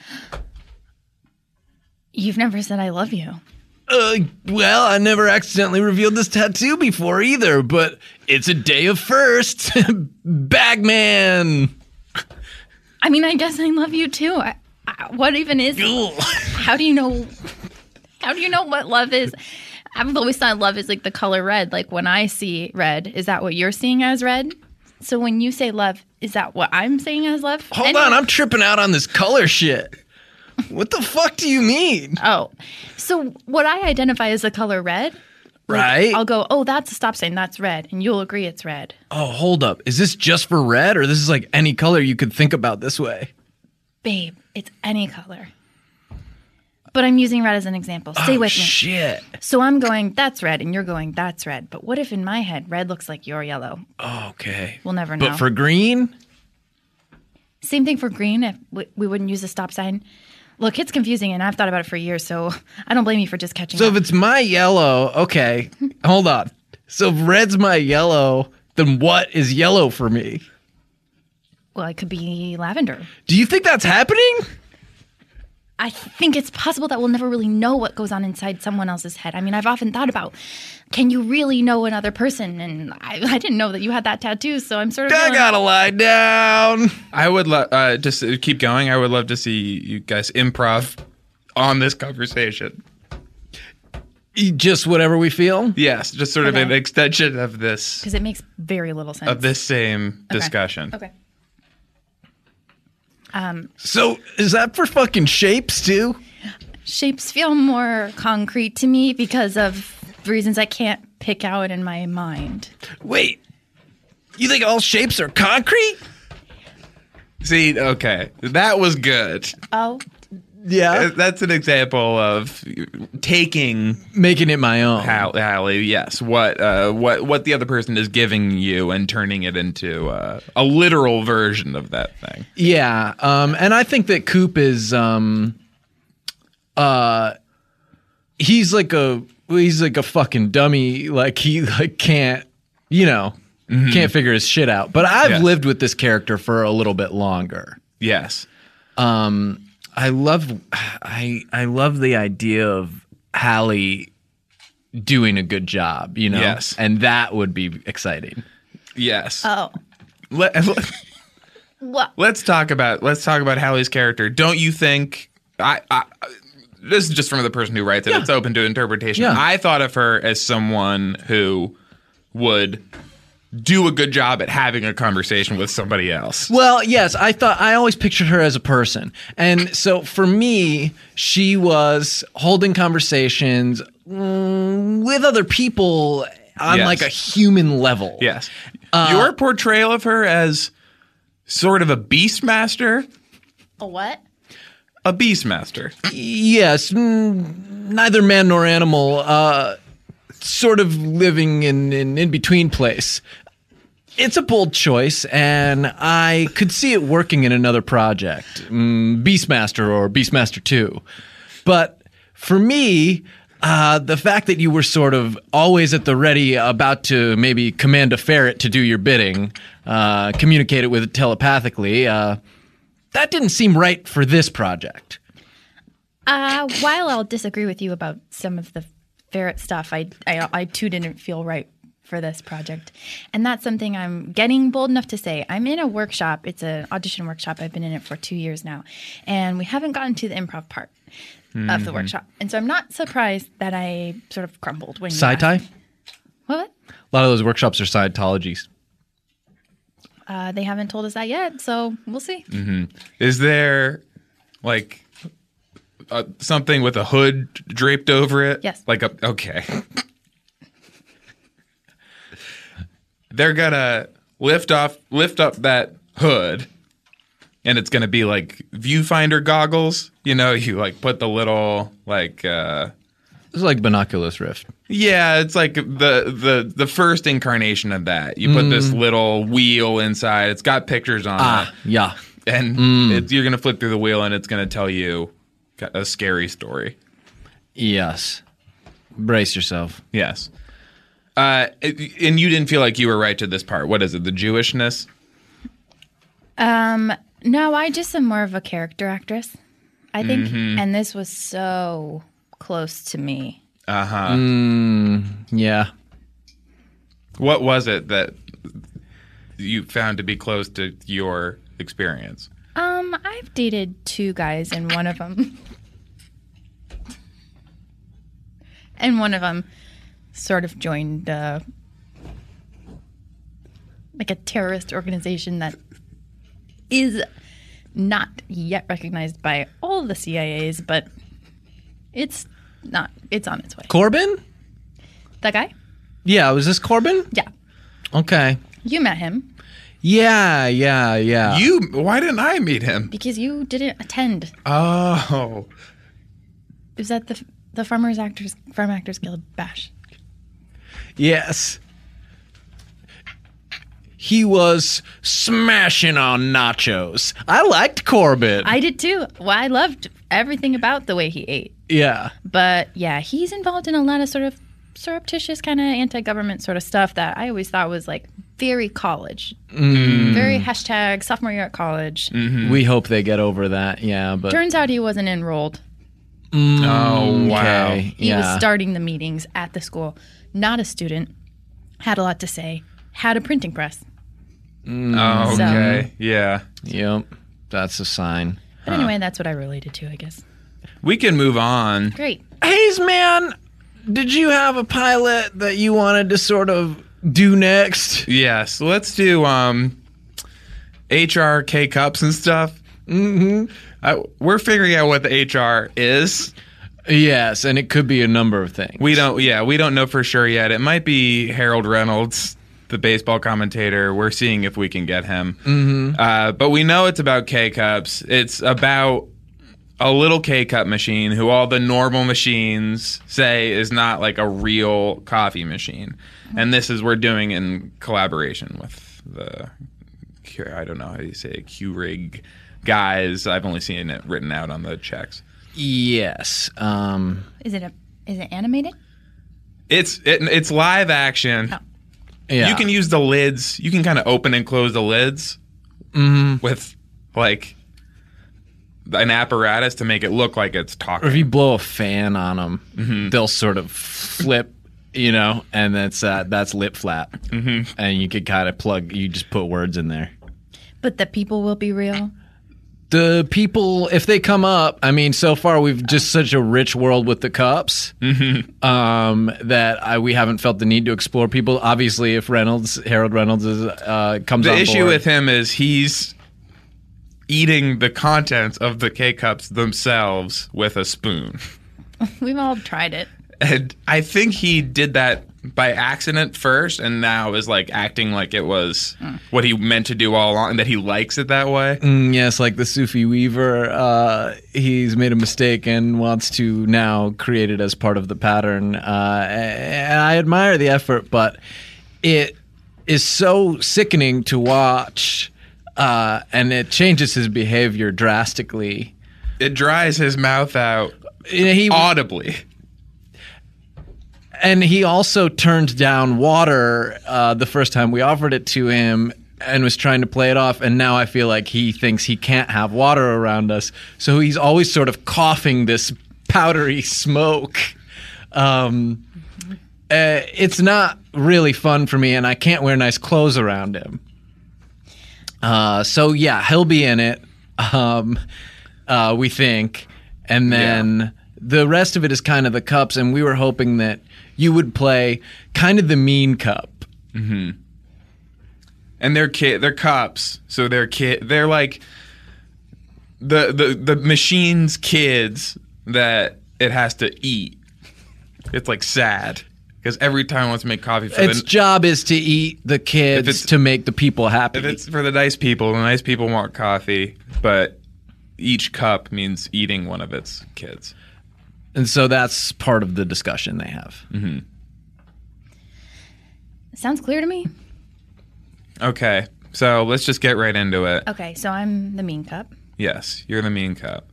G: You've never said I love you.
E: Uh, well, I never accidentally revealed this tattoo before either, but it's a day of firsts. Bagman.
G: I mean, I guess I love you too. I, I, what even is? How do you know? How do you know what love is? I've always thought love is like the color red. Like when I see red, is that what you're seeing as red? So when you say love, is that what I'm saying as love?
E: Hold
G: Anyway-
E: on, I'm tripping out on this color shit. What the fuck do you mean?
G: Oh, so what I identify as the color red, like,
E: Right?
G: I'll go, oh, that's a stop sign. That's red. And you'll agree it's red.
E: Oh, hold up. Is this just for red, or this is like any color you could think about this way?
G: Babe, it's any color. But I'm using red as an example. Stay
E: oh,
G: with me.
E: shit.
G: So I'm going, that's red, and you're going, that's red. But what if in my head, red looks like you're yellow?
E: Okay.
G: We'll never know.
E: But for green?
G: Same thing for green, if we, we wouldn't use a stop sign. Look, it's confusing, and I've thought about it for years, so I don't blame you for just catching
E: So
G: up.
E: if it's my yellow, okay, hold on. So if red's my yellow, then what is yellow for me?
G: Well, it could be lavender.
E: Do you think that's happening?
G: I think it's possible that we'll never really know what goes on inside someone else's head. I mean, I've often thought about, can you really know another person? And I, I didn't know that you had that tattoo, so I'm sort of
E: I
G: feeling-
E: gotta lie down.
D: I would love uh, just to keep going. I would love to see you guys improv on this conversation.
E: Just whatever we feel.
D: Yes, just sort of
G: Okay.
D: an extension of this
G: because it makes very little sense.
D: of this same discussion.
G: Okay.
E: So is that for fucking shapes too?
G: Shapes feel more concrete to me because of reasons I can't pick out in my mind.
E: Wait, you think all shapes are concrete?
D: See, okay, that was good.
G: Oh,
E: Yeah.
D: That's an example of taking
E: Making it my own.
D: Hall- Hallie, yes, what uh, what what the other person is giving you and turning it into uh, a literal version of that thing.
E: Yeah, um, and I think that Coop is, um, uh, he's like a he's like a fucking dummy. Like he like can't, you know, Can't figure his shit out. But I've
D: Yes.
E: lived with this character for a little bit longer.
D: Yes.
E: Um, I love, I I love the idea of Hallie doing a good job, you know?
D: Yes.
E: And that would be exciting.
D: Yes.
G: Oh.
D: Let, let,
G: What?
D: let's talk about let's talk about Hallie's character. Don't you think? I, I this is just from the person who writes it.
E: Yeah.
D: It's open to interpretation.
E: Yeah.
D: I thought of her as someone who would do a good job at having a conversation with somebody else.
E: Well, yes, I thought I always pictured her as a person. And so for me, she was holding conversations mm, with other people on
D: Yes.
E: like a human level.
D: Yes.
E: Uh,
D: Your portrayal of her as sort of a beastmaster,
G: A what?
D: a beastmaster.
E: Yes, mm, neither man nor animal, uh, sort of living in in in between place. It's a bold choice, and I could see it working in another project, mm, Beastmaster or Beastmaster two. But for me, uh, the fact that you were sort of always at the ready, about to maybe command a ferret to do your bidding, uh, communicate it with it telepathically, uh, that didn't seem right for this project.
G: Uh, while I'll disagree with you about some of the ferret stuff, I, I, I too didn't feel right for this project. And that's something I'm getting bold enough to say. I'm in a workshop. It's an audition workshop. I've been in it for two years now. And we haven't gotten to the improv part mm-hmm. of the workshop. And so I'm not surprised that I sort of crumbled when you asked
E: Sci-tie?
G: me. What?
E: A lot of those workshops are Scientologies.
G: Uh, they haven't told us that yet, so we'll see.
D: Mm-hmm. Is there like uh, something with a hood draped over it?
G: Yes.
D: Like a okay. They're gonna lift off, lift up that hood, and it's gonna be like viewfinder goggles. You know, you like put the little like. Uh,
E: It's like Binoculus Rift.
D: Yeah, it's like the the the first incarnation of that. You put
E: Mm.
D: this little wheel inside. It's got pictures on
E: Ah,
D: it,
E: yeah.
D: and
E: Mm.
D: it, you're gonna flip through the wheel, and it's gonna tell you a scary story.
E: Yes. Brace yourself.
D: Yes. Uh, it- and you didn't feel like you were right to this part. What is it? The Jewishness?
G: Um, no, I just am more of a character actress, I think.
D: Mhm.
G: And this was so close to me.
D: Uh huh.
E: Mm, yeah.
D: What was it that you found to be close to your experience?
G: Um, I've dated two guys, and one of them, and one of them, sort of joined uh, like a terrorist organization that is not yet recognized by all the C I As, but it's not. It's on its way.
E: Corbin?
G: That guy?
E: Yeah, was this Corbin?
G: Yeah,
E: Okay.
G: you met him
E: Yeah, yeah, yeah.
D: You? Why didn't I meet him?
G: because you didn't attend.
D: Oh,
G: It was at the the Farmers Actors Farm Actors Guild bash.
E: Yes. He was smashing on nachos. I liked Corbin.
G: I did too. Well, I loved everything about the way he ate.
E: yeah.
G: But yeah, he's involved in a lot of sort of surreptitious kind of anti-government sort of stuff that I always thought was like very college.
E: Mm.
G: Very hashtag sophomore year at college.
D: Mm-hmm.
E: We hope they get over that. Yeah, but
G: Turns out he wasn't enrolled.
E: Mm,
D: Oh, wow.
E: okay,
G: He
E: yeah.
G: was starting the meetings at the school. Not a student. Had a lot to say. Had a printing press.
D: oh,
G: So-
D: okay. Yeah.
E: Yep. That's a sign.
G: But anyway, that's what I related to, I guess.
D: We can move on.
G: Great.
E: Hayes, man, did you have a pilot that you wanted to sort of do next?
D: Yes. Let's do um, H R K cups and stuff.
E: Mm-hmm.
D: I, we're figuring out what the H R is.
E: Yes, and it could be a number of things.
D: We don't. Yeah, we don't know for sure yet. It might be Harold Reynolds, the baseball commentator. We're seeing if we can get him.
E: Mm-hmm.
D: Uh, but we know it's about K cups. It's about a little K cup machine who all the normal machines say is not like a real coffee machine. And this is we're doing in collaboration with the I don't know how you say it, Keurig guys. I've only seen it written out on the checks.
E: Yes. Um,
G: Is it a, is it animated?
D: It's it, it's live action.
G: Oh.
E: Yeah.
D: You can use the lids. You can kind of open and close the lids
E: Mm-hmm.
D: with like an apparatus to make it look like it's talking.
E: Or if you blow a fan on them,
D: Mm-hmm.
E: they'll sort of flip, you know, and that's uh, that's lip flap. Mm-hmm. And you could kind of plug, you just put words in there.
G: But the people will be real.
E: The people, if they come up, I mean, so far we've just such a rich world with the cups
D: Mm-hmm.
E: um, that I, we haven't felt the need to explore people. Obviously, if Reynolds, Harold Reynolds, is, uh, comes
D: The
E: on
D: issue
E: board,
D: with him is he's eating the contents of the K-Cups themselves with a spoon.
G: We've all tried it.
D: And I think he did that by accident first, and now is like acting like it was what he meant to do all along, and that he likes it that way.
E: Mm, yes, like the Sufi Weaver, uh, he's made a mistake and wants to now create it as part of the pattern. Uh, and I admire the effort, but it is so sickening to watch, uh, and it changes his behavior drastically.
D: It dries his mouth out
E: You know, he
D: audibly.
E: And he also turned down water uh, the first time we offered it to him and was trying to play it off. And now I feel like he thinks he can't have water around us. So he's always sort of coughing this powdery smoke. Um, uh, it's not really fun for me, and I can't wear nice clothes around him. Uh, so, yeah, he'll be in it, um, uh, we think. And then
D: Yeah.
E: the rest of it is kind of the cups, and we were hoping that you would play kind of the mean cup.
D: And they're ki- they're cups, so they're kid. They're like the the the machine's kids that it has to eat. It's like sad because every time it wants to make coffee for
E: Its
D: the
E: job is to eat the
D: If
E: kids
D: it's-
E: to make the people happy.
D: if it's for the nice people, the nice people want coffee, but each cup means eating one of its kids.
E: And so that's part of the discussion they have.
D: Mm-hmm.
G: Sounds clear to me.
D: Okay, so let's just get right into it.
G: Okay, so I'm the mean cup.
D: Yes, you're the mean cup.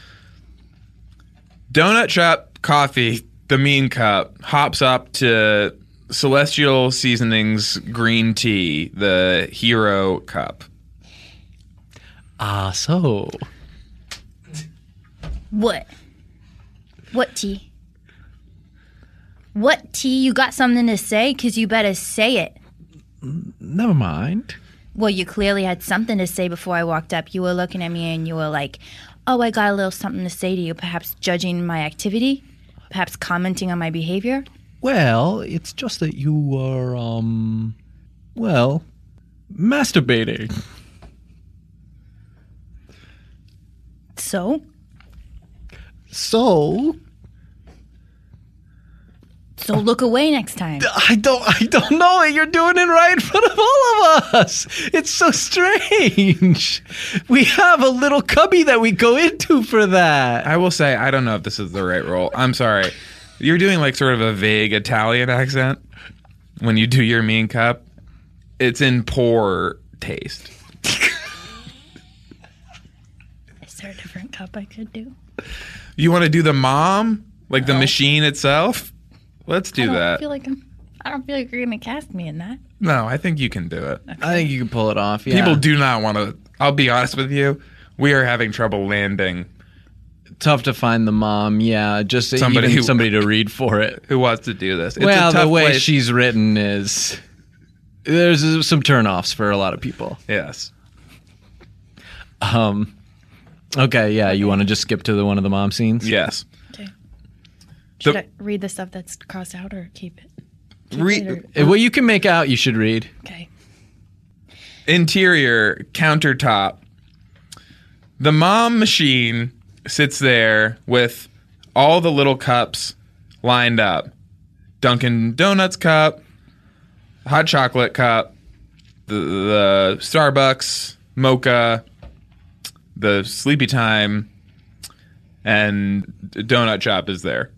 D: Donut Shop Coffee, the mean cup, hops up to Celestial Seasonings Green Tea, the hero cup.
E: Ah, so.
G: What? What tea? What tea? You got something to say? Because you better say it.
E: Never mind.
G: Well, you clearly had something to say before I walked up. You were looking at me and you were like, oh, I got a little something to say to you, perhaps judging my activity, perhaps commenting on my behavior.
E: Well, it's just that you were, um, well, masturbating.
G: So?
E: So,
G: So look away next time.
E: I don't, I don't know it. You're doing it right in front of all of us. It's so strange. We have a little cubby that we go into for that.
D: I will say, I don't know if this is the right role. I'm sorry. You're doing like sort of a vague Italian accent when you do your mean cup. It's in poor taste.
G: Is there a different cup I could do?
D: You want to do the mom? Like the machine itself? Let's do
G: I don't
D: that.
G: feel like I'm, I don't feel like you're going to cast me in that.
D: No, I think you can do it.
E: I think you can pull it off. Yeah.
D: People do not want to. I'll be honest with you. We are having trouble landing.
E: Tough to find the mom. Yeah, just
D: Somebody
E: somebody
D: who-
E: somebody to read for it.
D: Who wants to do this? It's
E: well,
D: a tough
E: the way
D: place.
E: she's written is there's uh, some turnoffs for a lot of people.
D: Yes.
E: Um. Okay, yeah. You want to just skip to the one of the mom scenes?
D: Yes.
G: Okay. Should
D: The-
G: I read the stuff that's crossed out or keep it? Keep
D: Re-
G: it or-
E: Uh, What you can make out, you should read.
G: okay.
D: Interior countertop. The mom machine sits there with all the little cups lined up. Dunkin' Donuts cup, hot chocolate cup, the, the Starbucks mocha, the Sleepy Time, and Donut Shop is there.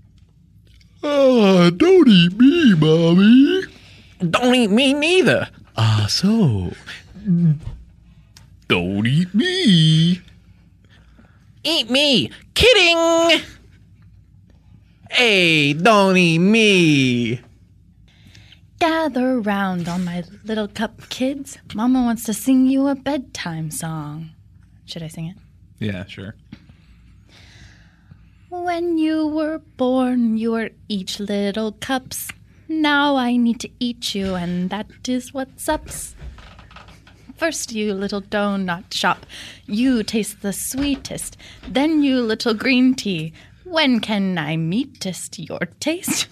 E: Oh, don't eat me, mommy. Don't eat me neither. Ah, so. Don't eat me. Eat me. Kidding. Hey, don't eat me.
G: Gather round, all my little cup kids. Mama wants to sing you a bedtime song. Should I sing it?
D: Yeah, sure.
G: When you were born, you were each little cups. Now I need to eat you, and that is what's ups. First, you little donut shop, you taste the sweetest. Then, you little green tea, when can I meetest your taste?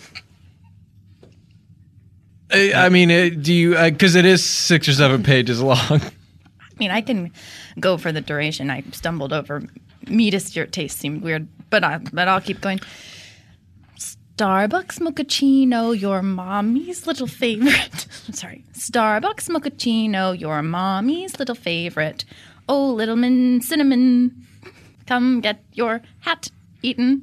E: I, I mean, it, do you? Because it is six or seven pages long.
G: I mean, I can go for the duration. I stumbled over meetest your taste seemed weird, but I but I'll keep going. Starbucks mochaccino, your mommy's little favorite. Sorry. Starbucks mochaccino, your mommy's little favorite. Oh, little min cinnamon, come get your hat eaten.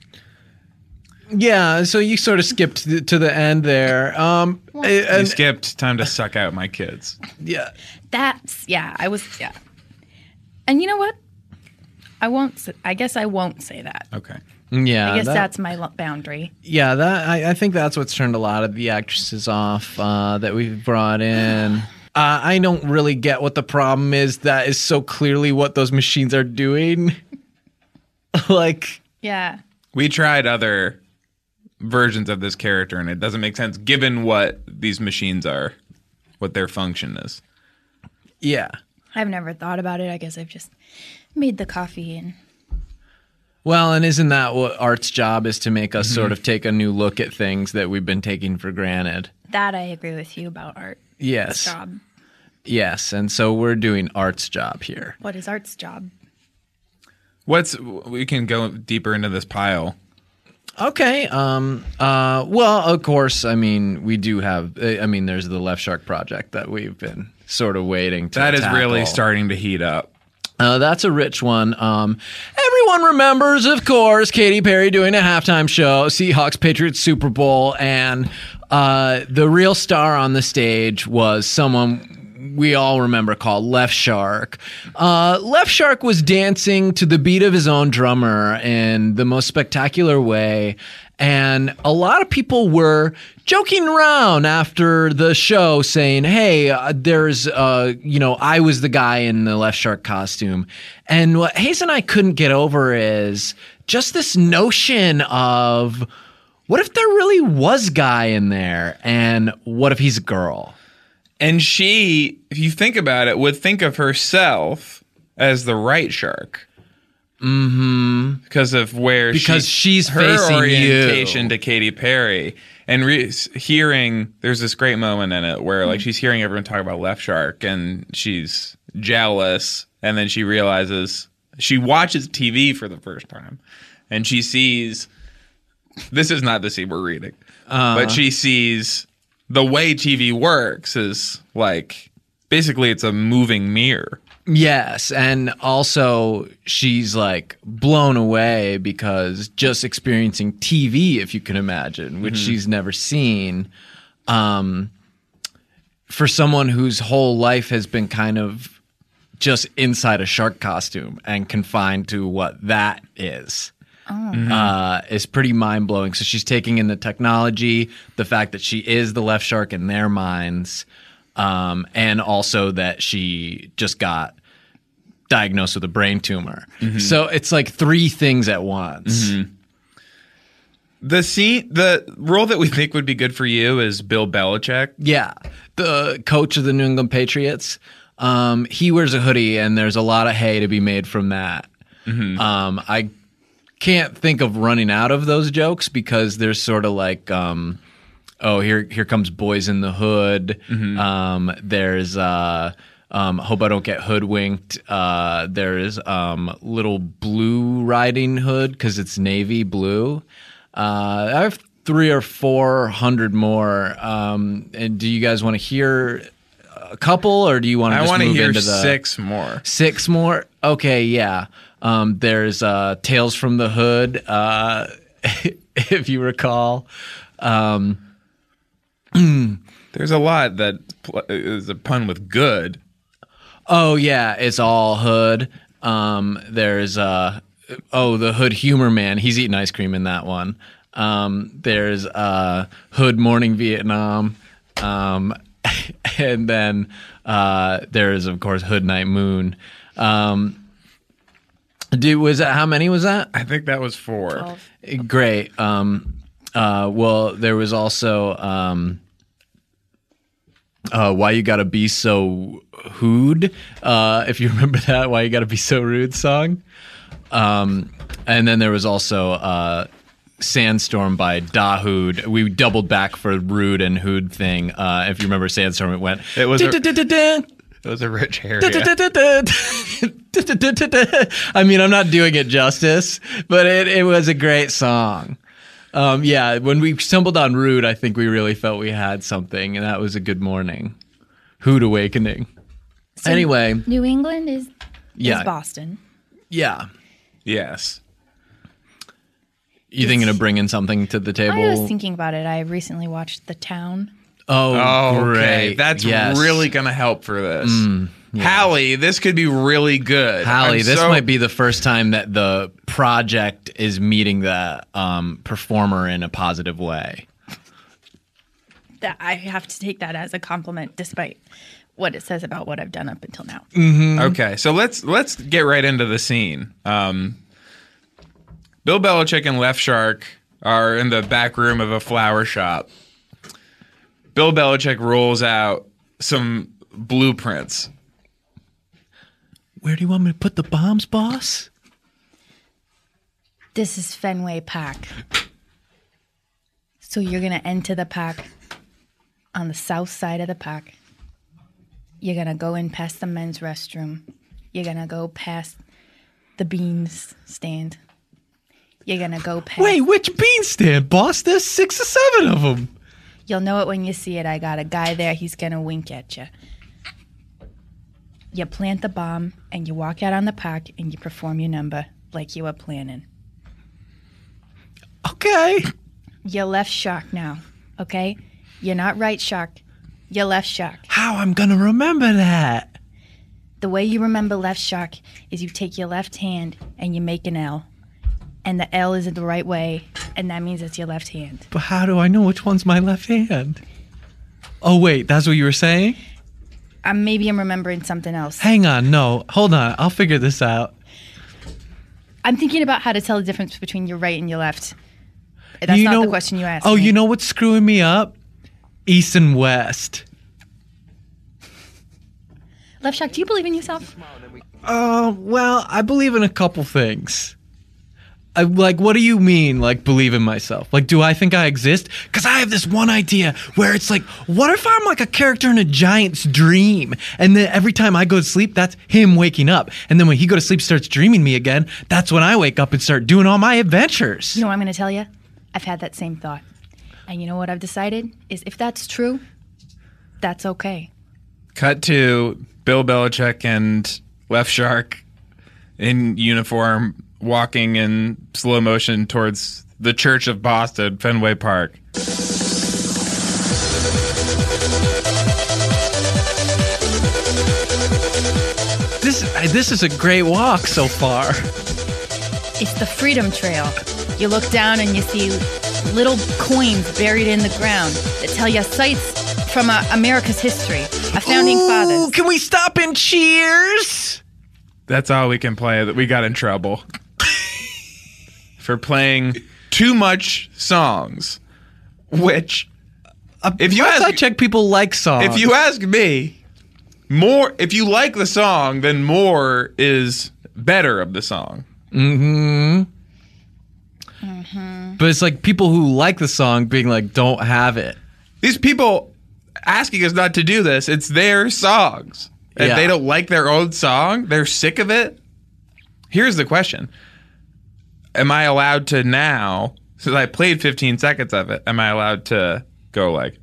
E: Yeah, so you sort of skipped to the, to the end there. Um,
G: Well-
E: and-
D: You skipped time to suck out my kids.
E: yeah.
G: That's, yeah, I was, yeah. And you know what? I won't, s- I guess I won't say that.
D: Okay.
E: Yeah,
G: I guess
E: that-
G: that's my lo- boundary.
E: Yeah, that I, I think that's what's turned a lot of the actresses off uh, that we've brought in. Uh, I don't really get what the problem is. That is so clearly what those machines are doing. Like,
G: Yeah.
D: We tried other versions of this character, and it doesn't make sense given what these machines are, what their function is.
E: yeah.
G: I've never thought about it. I guess I've just made the coffee and
E: Well, and isn't that what art's job is, to make us sort of take a new look at things that we've been taking for granted?
G: that I agree with you about art.
E: Yes.
G: Job.
E: Yes, and so we're doing art's job here.
G: What is art's job?
D: What's we can go deeper into this pile.
E: Okay. Um. Uh. Well, of course. I mean, we do have. I mean, there's the Left Shark project that we've been sort of waiting to.
D: That is really
E: tackle.
D: starting to heat up.
E: Uh, that's a rich one. Um, everyone remembers, of course, Katy Perry doing a halftime show, Seahawks Patriots Super Bowl, and uh, the real star on the stage was someone we all remember called Left Shark. Uh, Left Shark was dancing to the beat of his own drummer in the most spectacular way. And a lot of people were joking around after the show saying, hey, uh, there's, uh, you know, I was the guy in the Left Shark costume. And what Hayes and I couldn't get over is just this notion of what if there really was Guy in there, and what if he's a girl?
D: And she, if you think about it, would think of herself as the right shark. Mm-hmm. Because of where
E: Because
D: she,
E: she's
D: her
E: facing
D: orientation
E: you.
D: to Katy Perry, and re- hearing there's this great moment in it where like she's hearing everyone talk about Left Shark, and she's jealous, and then she realizes she watches T V for the first time, and she sees this is not the scene we're reading, uh, but she sees the way T V works is like basically it's a moving mirror.
E: Yes, and also she's like blown away because just experiencing T V, if you can imagine, which she's never seen, um, for someone whose whole life has been kind of just inside a shark costume and confined to what that is. Uh, is pretty mind blowing. So she's taking in the technology, the fact that she is the Left Shark in their minds, um, and also that she just got diagnosed with a brain tumor. Mm-hmm. So it's like three things at once.
D: Mm-hmm. The scene, the role that we think would be good for you is Bill Belichick.
E: Yeah, the coach of the New England Patriots. Um, he wears a hoodie, and there's a lot of hay to be made from that. Mm-hmm. Um, I can't think of running out of those jokes because there's sort of like, um, oh, here here comes Boys in the Hood. Mm-hmm. Um, there's uh, um, Hope I Don't Get Hoodwinked. Uh, there's um, Little Blue Riding Hood because it's navy blue. Uh, I have three or four hundred more. Um, and do you guys want to hear a couple, or do you want to
D: I
E: just
D: want to
E: move
D: hear
E: into the
D: six more.
E: Six more? Okay, yeah. Um, there's uh, Tales from the Hood, uh, if you recall. Um,
D: There's a lot that pl- is a pun with good.
E: oh, yeah, it's all Hood. Um, there's, uh, oh, the Hood Humor Man. He's eating ice cream in that one. Um, there's uh, Hood Morning Vietnam. Um, and then uh, there is, of course, Hood Night Moon. Um, dude, was that, how many was that?
D: I think that was four.
G: twelve.
E: Great. Um, uh, well, there was also um, uh, Why You Gotta Be So Hood, uh, if you remember that, Why You Gotta Be So Rude song. Um, and then there was also uh, Sandstorm by Dahood. We doubled back for Rude and Hood thing. Uh, if you remember Sandstorm, it went.
D: It was a-
E: "Da-da-da-da-da."
D: It was a rich area.
E: I mean, I'm not doing it justice, but it, it was a great song. Um, yeah, when we stumbled on Rude, I think we really felt we had something, and that was a good morning. Hood Awakening. Anyway,
G: New England is,
E: Yeah.
G: is Boston.
E: yeah.
D: Yes.
E: You thinking of bringing something to the table?
G: I was thinking about it. I recently watched The Town.
E: Oh,
D: Oh,
E: great.
D: okay. That's
E: Yes.
D: really going to help for this. Hallie, this could be really good.
E: Hallie,
D: I'm
E: this
D: so-
E: might be the first time that the project is meeting the um, performer in a positive way.
G: That I have to take that as a compliment, despite what it says about what I've done up until now.
D: Okay, so let's let's get right into the scene. Um, Bill Belichick and Left Shark are in the back room of a flower shop. Bill Belichick rolls out some blueprints.
E: Where do you want me to put the bombs, boss?
G: This is Fenway Park. So you're going to enter the park on the south side of the park. You're going to go in past the men's restroom. You're going to go past the beans stand. You're going to go past...
E: Wait, which bean stand, boss? There's six or seven of them.
G: You'll know it when you see it. I got a guy there. He's going to wink at you. You plant the bomb, and you walk out on the park, and you perform your number like you were planning.
E: Okay.
G: You're left shark now, okay? You're not right shark. You're left shark.
E: How I'm gonna remember that?
G: The way you remember left shark is you take your left hand and you make an L. And the L is the right way, and that means it's your left hand.
E: But how do I know which one's my left hand? Oh, wait, that's what you were saying?
G: Um, maybe I'm remembering something else.
E: Hang on, no. Hold on. I'll figure this out.
G: I'm thinking about how to tell the difference between your right and your left. That's
E: You
G: not
E: know-
G: the question you asked
E: Oh,
G: me.
E: you know what's screwing me up? East and West.
G: Left shark, do you believe in yourself?
E: Uh, well, I believe in a couple things. I, like, what do you mean, like, believe in myself? Like, do I think I exist? Because I have this one idea where it's like, what if I'm like a character in a giant's dream? And then every time I go to sleep, that's him waking up. And then when he go to sleep, starts dreaming me again, that's when I wake up and start doing all my adventures.
G: You know what I'm going to tell you? I've had that same thought. And you know what I've decided? Is if that's true, that's okay.
D: Cut to Bill Belichick and Left Shark in uniform walking in slow motion towards the Church of Boston, Fenway Park.
E: This, this is a great walk so far.
G: It's the Freedom Trail. You look down and you see little coins buried in the ground that tell you sites from uh, America's history, a founding
E: Ooh,
G: fathers.
E: can we stop and cheers?
D: That's all we can play. That we got in trouble for playing too much songs. Which, if you
E: Last I
D: ask,
E: check, people like songs.
D: if you ask me, more. If you like the song, then more is better of the song.
E: Mm-hmm. But it's like people who like the song being like, don't have it.
D: These people asking us not to do this. It's their songs, and
E: Yeah.
D: they don't like their own song. They're sick of it. Here's the question: am I allowed to now, since I played fifteen seconds of it, am I allowed to go like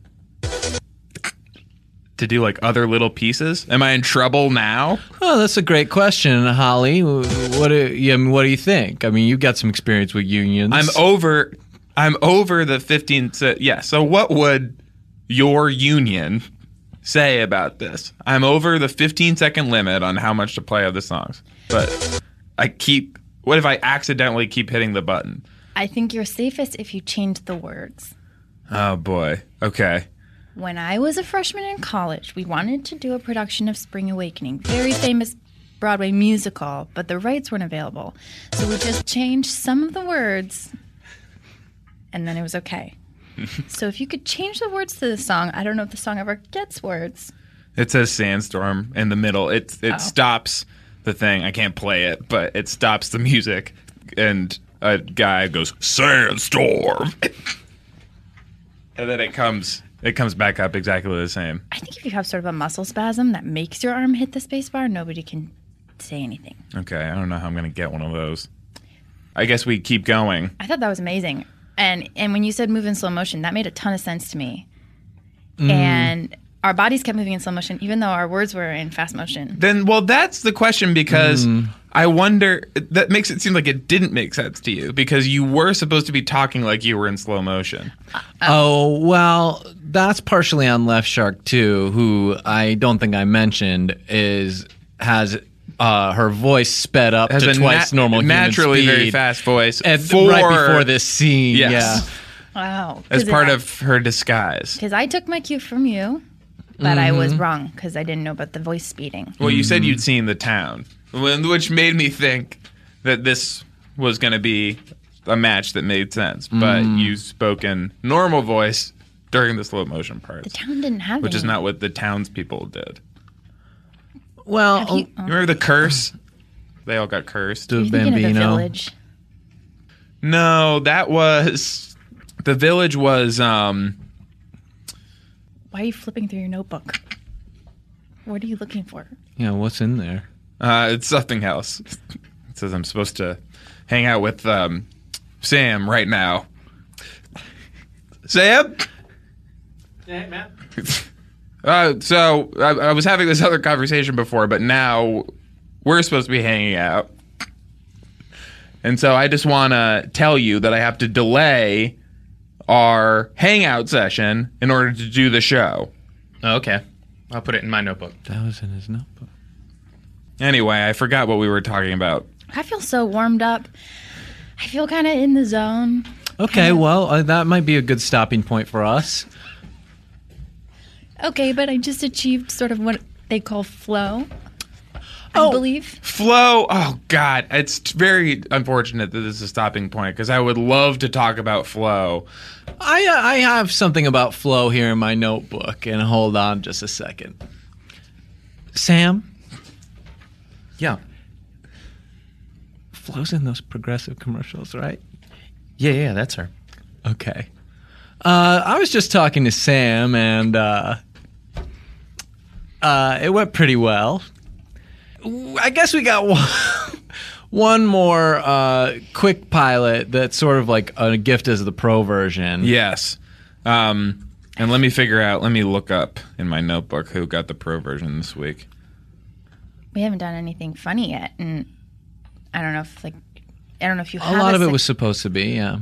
D: to do like other little pieces? Am I in trouble now?
E: Oh, that's a great question, Holly. What do you, I mean, what do you think? I mean, you've got some experience with unions.
D: I'm over I'm over the fifteen se- yeah, so what would your union say about this? I'm over the fifteen second limit on how much to play of the songs. But I keep what if I accidentally keep hitting the button?
G: I think you're safest if you change the words.
D: Oh boy. Okay.
G: When I was a freshman in college, we wanted to do a production of Spring Awakening, very famous Broadway musical, but the rights weren't available. So we just changed some of the words, and then it was okay. So if you could change the words to the song, I don't know if the song ever gets words.
D: It says Sandstorm in the middle. It it
G: Oh.
D: stops the thing. I can't play it, but it stops the music, and a guy goes Sandstorm, and then it comes it comes back up exactly the same.
G: I think if you have sort of a muscle spasm that makes your arm hit the space bar, nobody can say anything.
D: Okay, I don't know how I'm gonna get one of those. I guess we keep going.
G: I thought that was amazing. And and when you said move in slow motion, that made a ton of sense to me. And our bodies kept moving in slow motion, even though our words were in fast motion.
D: Then, well, that's the question, because I wonder, that makes it seem like it didn't make sense to you, because you were supposed to be talking like you were in slow motion.
E: Oh, well, that's partially on Left Shark too, who I don't think I mentioned is has uh, her voice sped up
D: Has
E: to
D: a
E: twice
D: nat-
E: normal human
D: naturally
E: speed.
D: very fast voice
E: And
D: for-
E: right before this scene.
D: Yes.
E: Yeah.
G: Wow.
D: As part of her disguise.
G: Because I took my cue from you, but I was wrong because I didn't know about the voice speeding.
D: Well, you said you'd seen The Town, which made me think that this was going to be a match that made sense. But you spoke in normal voice during the slow motion part,
G: The town didn't have
D: which is
G: any.
D: not what the townspeople did.
E: Well,
G: Have you-
D: You remember the curse? They all got cursed.
G: You're thinking of the village.
D: No, that was... The village was... um
G: Why are you flipping through your notebook? What are you looking for?
E: yeah, what's in there?
D: Uh, it's something else. It says I'm supposed to hang out with um, Sam right now. Sam?
E: Hey, man.
D: Uh, so I, I was having this other conversation before, but now we're supposed to be hanging out. And so I just want to tell you that I have to delay our hangout session in order to do the show.
H: Oh, okay. I'll put it in my notebook.
E: That was in his notebook.
D: Anyway, I forgot what we were talking about.
G: I feel so warmed up. I feel kind of in the zone.
E: Okay, well, uh, that might be a good stopping point for us.
G: Okay, but I just achieved sort of what they call flow, I
E: Oh.
G: believe.
D: Flow, oh God, it's t- very unfortunate that this is a stopping point, because I would love to talk about flow.
E: I uh, I have something about flow here in my notebook, and hold on just a second. Sam,
H: Yeah.
E: Flo's in those Progressive commercials, right?
H: Yeah, yeah, that's her.
E: Okay. Uh, I was just talking to Sam, and uh, uh, it went pretty well. I guess we got one, one more uh, quick pilot that's sort of like a gift as the pro version.
D: Yes. Um, and let me figure out, let me look up in my notebook who got the pro version this week.
G: We haven't done anything funny yet, and I don't know if like I don't know if you
E: A
G: have
E: lot of it
G: sec-
E: was supposed to be, yeah.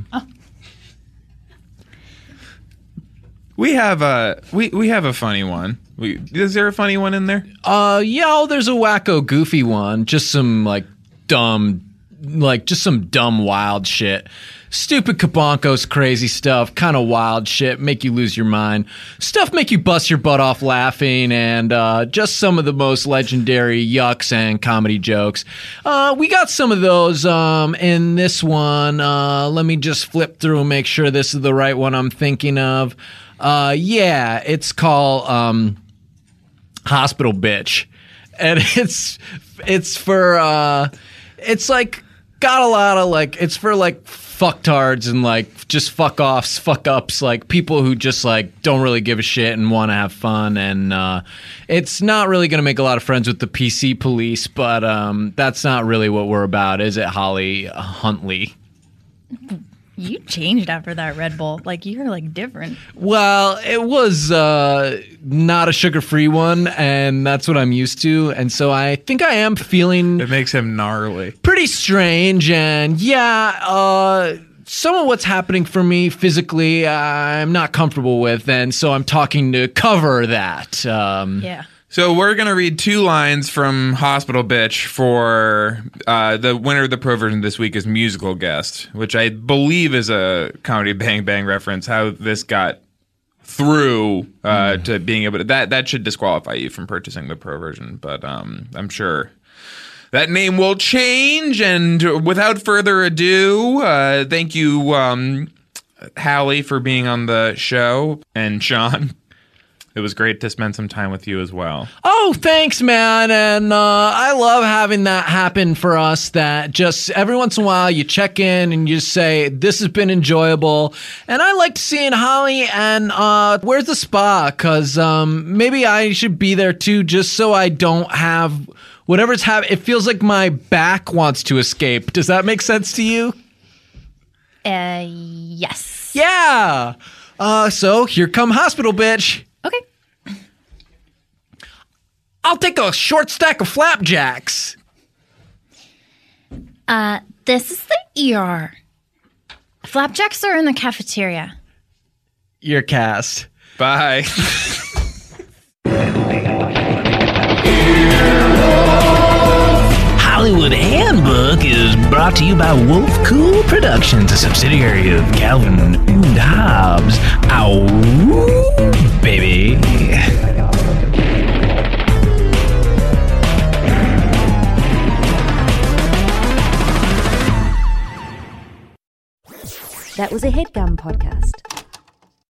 D: We have a we, we have a funny one. We, is there a funny one in there?
E: Uh, yeah, oh, there's a wacko, goofy one. Just some like dumb, like just some dumb, wild shit. Stupid Kabonkos, crazy stuff, kind of wild shit, make you lose your mind. Stuff make you bust your butt off laughing, and uh, just some of the most legendary yucks and comedy jokes. Uh, we got some of those um, in this one. Uh, let me just flip through and make sure this is the right one I'm thinking of. Uh, yeah, it's called um, Hospital Bitch, and it's it's for uh, it's like got a lot of like it's for like fucktards and like just fuck offs, fuck ups, like people who just like don't really give a shit and want to have fun, and uh, it's not really going to make a lot of friends with the P C police, but um, that's not really what we're about, is it, Holly Huntley?
G: You changed after that Red Bull. Like you're like different.
E: Well, it was uh, not a sugar-free one, and that's what I'm used to. And so I think I am feeling
D: It makes him gnarly.
E: pretty strange. And yeah, uh, some of what's happening for me physically, I'm not comfortable with. And so I'm talking to cover that. Um,
G: Yeah.
D: So we're going to read two lines from Hospital Bitch for uh, the winner of the pro version this week is Musical Guest, which I believe is a Comedy Bang Bang reference, how this got through true uh, to being able to that that should disqualify you from purchasing the pro version. But um, I'm sure that name will change. And without further ado, uh, thank you, um, Hallie, for being on the show, and Sean. It was great to spend some time with you as well.
E: Oh, thanks, man. And uh, I love having that happen for us, that just every once in a while you check in and you say, this has been enjoyable. And I liked seeing Holly and uh, where's the spa? Because um, maybe I should be there too, just so I don't have whatever's happening. It feels like my back wants to escape. Does that make sense to you?
G: Uh, yes.
E: Yeah. Uh, so here come hospital, bitch.
G: Okay.
E: I'll take a short stack of flapjacks.
G: Uh, this is the E R. Flapjacks are in the cafeteria.
E: You're cast.
D: Bye.
I: Hollywood Handbook is brought to you by Wolf Cool Productions, a subsidiary of Calvin and Hobbes. Ow, baby.
A: That was a HeadGum podcast.